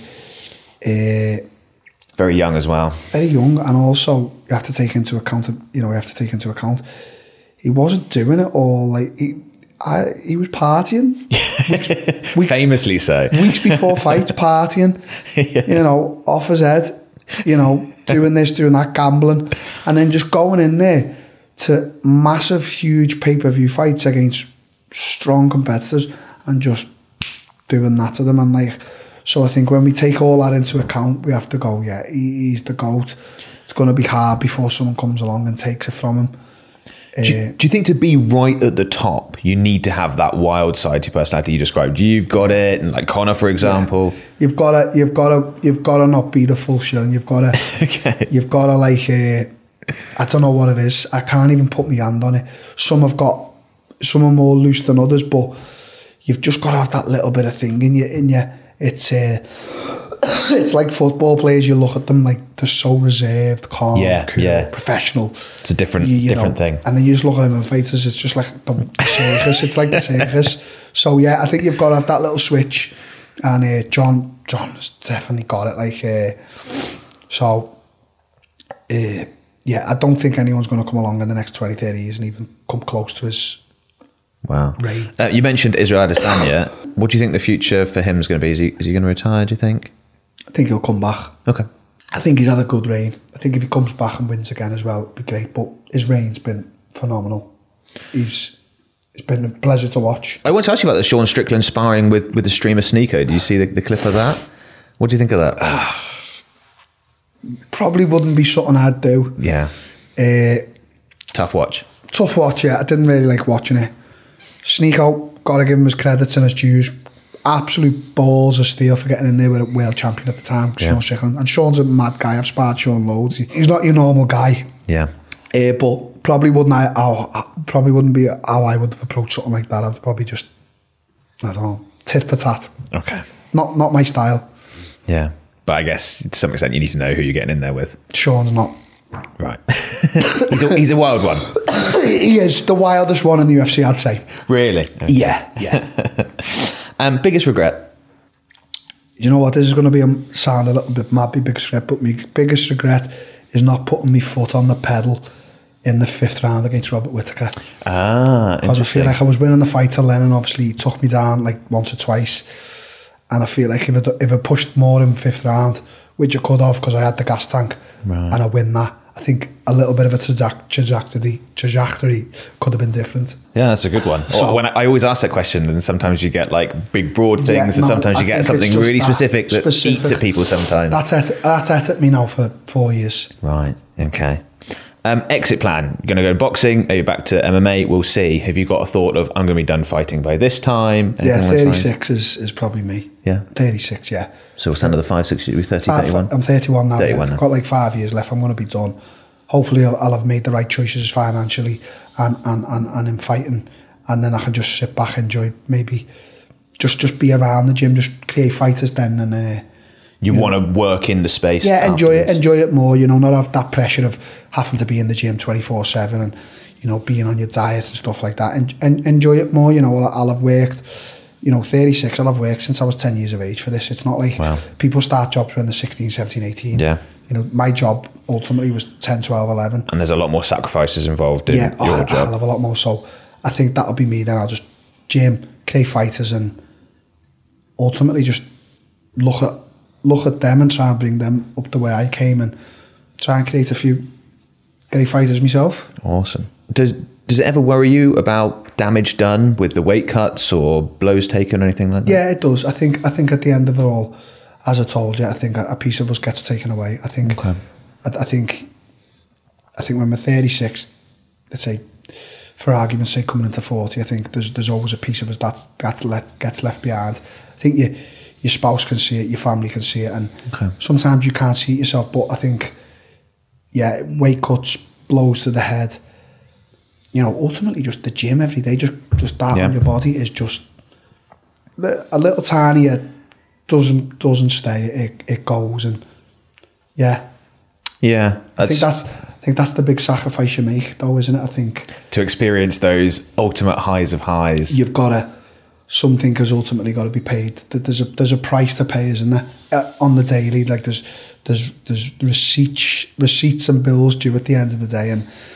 Very young as well. Very young, and also you have to take into account. He wasn't doing it all. Like He was partying. Famously so. Weeks before fights, partying. You know, off his head. You know, doing this, doing that, gambling, and then just going in there to massive, huge pay-per-view fights against strong competitors and just doing that to them. And like, so I think when we take all that into account, we have to go, yeah, he's the GOAT. It's going to be hard before someone comes along and takes it from him. Do you think to be right at the top, you need to have that wild side to your personality you described? You've got it, and like Conor, for example. Yeah. You've got to not be the full shilling. You've got to, okay. You've got to like, I don't know what it is. I can't even put my hand on it. Some are more loose than others, but you've just got to have that little bit of thing in you. It's like football players. You look at them like they're so reserved, calm, cool, professional. It's a different thing. And then you just look at them in fighters. It's just like the circus. It's like the circus. So yeah, I think you've got to have that little switch. And John has definitely got it. Like yeah, I don't think anyone's going to come along in the next 20, 30 years and even come close to his. Wow. Reign. You mentioned Israel Adesanya. What do you think the future for him is going to be? Is he going to retire, do you think? I think he'll come back. Okay. I think he's had a good reign. I think if he comes back and wins again as well, it'd be great. But his reign's been phenomenal. It's been a pleasure to watch. I want to ask you about the Sean Strickland sparring with the streamer Sneeko. Do you see the clip of that? What do you think of that? Probably wouldn't be something I'd do. Yeah. Tough watch. Tough watch, yeah. I didn't really like watching it. Sneeko, got to give him his credits and his dues. Absolute balls of steel for getting in there with a world champion at the time, Sean Strickland. And Sean's a mad guy. I've sparred Sean loads. He's not your normal guy. Yeah. But probably wouldn't be how I would have approached something like that. I'd probably just, I don't know, tit for tat. Okay. Not my style. Yeah. But I guess to some extent you need to know who you're getting in there with. Sean's not. Right. he's a wild one. He is the wildest one in the UFC, I'd say. Really? Okay. Yeah. Biggest regret? You know what, this is going to sound a little bit mad, my biggest regret, but my biggest regret is not putting my foot on the pedal in the 5th round against Robert Whittaker. Because I feel like I was winning the fight to Lennon. Obviously he took me down like once or twice, and I feel like if I pushed more in the 5th round, which I could have because I had the gas tank, and I win that, I think a little bit of a trajectory could have been different. Yeah, that's a good one. So, when I always ask that question, and sometimes you get like big broad things, and sometimes you get something really specific that eats at people sometimes. That's at me now for 4 years. Right, okay. Exit plan, you're going to go boxing, maybe back to MMA, we'll see. Have you got a thought of, I'm going to be done fighting by this time? Yeah, 36 is probably me. Yeah. 36, yeah. So what's another 5, 6, you'll be 30, 31? I'm 31 now. 31 I've got like 5 years left. I'm going to be done. Hopefully I'll have made the right choices financially and in fighting, and then I can just sit back, enjoy, maybe just be around the gym, just create fighters then, and you want to work in the space. Yeah, enjoy it more, not have that pressure of having to be in the gym 24/7 and being on your diet and stuff like that, and enjoy it more. I'll have worked, 36, I'll have worked since I was 10 years of age for this. It's not like people start jobs when they're 16, 17, 18. Yeah. My job ultimately was 10, 12, 11. And there's a lot more sacrifices involved in your job. I'll have a lot more. So I think that'll be me then. I'll just gym, create fighters, and ultimately just look at them and try and bring them up the way I came, and try and create a few great fighters myself. Awesome. Does it ever worry you about damage done with the weight cuts or blows taken or anything like that? Yeah, it does. I think at the end of it all, as I told you, I think a piece of us gets taken away. I think I think when we're 36, let's say, for argument's sake, coming into 40, I think there's always a piece of us that gets left behind. I think your spouse can see it, your family can see it, and sometimes you can't see it yourself. But I think, weight cuts, blows to the head, ultimately just the gym every day, just that on your body is just a little tinier. Doesn't stay. It goes, and I think that's the big sacrifice you make, though, isn't it? I think to experience those ultimate highs of highs, you've got to. Something has ultimately got to be paid. There's a price to pay, isn't there? On the daily, like there's receipts and bills due at the end of the day, and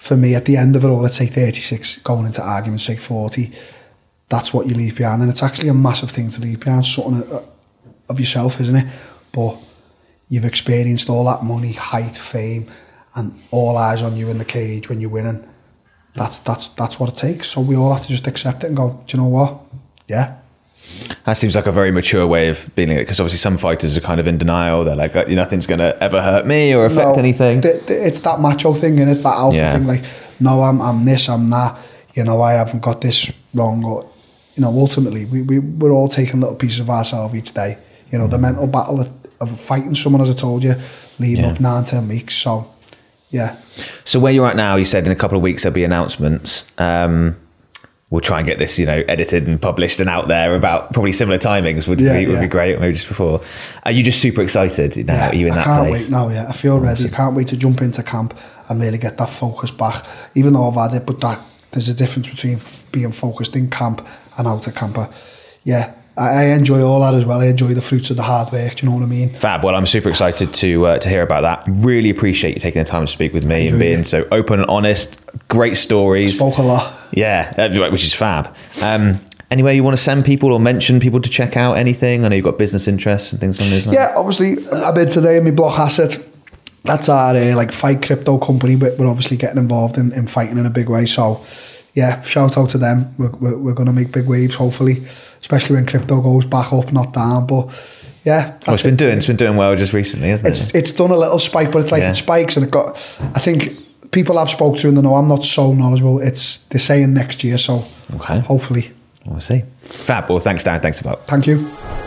for me, at the end of it all, let's say 36, going into arguments, say 40, that's what you leave behind. And it's actually a massive thing to leave behind, something of yourself, isn't it? But you've experienced all that money, height, fame, and all eyes on you in the cage when you're winning. That's what it takes. So we all have to just accept it and go, do you know what? Yeah. That seems like a very mature way of being it, because obviously some fighters are kind of in denial. They're like, nothing's going to ever hurt me or affect anything. It's that macho thing, and it's that alpha thing. Like, no, I'm this, I'm that. You know, I haven't got this wrong. Or, you know, ultimately, we're all taking little pieces of ourselves each day. You know, the mental battle of fighting someone, as I told you, leading up 9-10 weeks. So, yeah. So where you're at now, you said in a couple of weeks there'll be announcements. We'll try and get this, edited and published and out there about probably similar timings would be great, maybe just before. Are you just super excited now? Are you in that place? I can't wait now, I feel ready. I can't wait to jump into camp and really get that focus back. Even though I've had it, but there's a difference between being focused in camp and out of camp. I enjoy all that as well. I enjoy the fruits of the hard work. Do you know what I mean? Fab. Well, I'm super excited to hear about that. Really appreciate you taking the time to speak with me and being so open and honest. Great stories. Spoke a lot. Yeah, which is fab. Anywhere you want to send people or mention people to check out anything? I know you've got business interests and things on those lines. Yeah, obviously, I've been today in my Block Asset. That's our fight crypto company, but we're obviously getting involved in fighting in a big way. So, yeah, shout out to them. We're going to make big waves, hopefully, especially when crypto goes back up, not down. But yeah, it's been doing well just recently, isn't it? It's done a little spike, but it's like it spikes and I think people I've spoke to and they know I'm not so knowledgeable. They're saying next year, so hopefully. We'll see. Fab. Well, thanks, Dan. Thanks a lot. Thank you.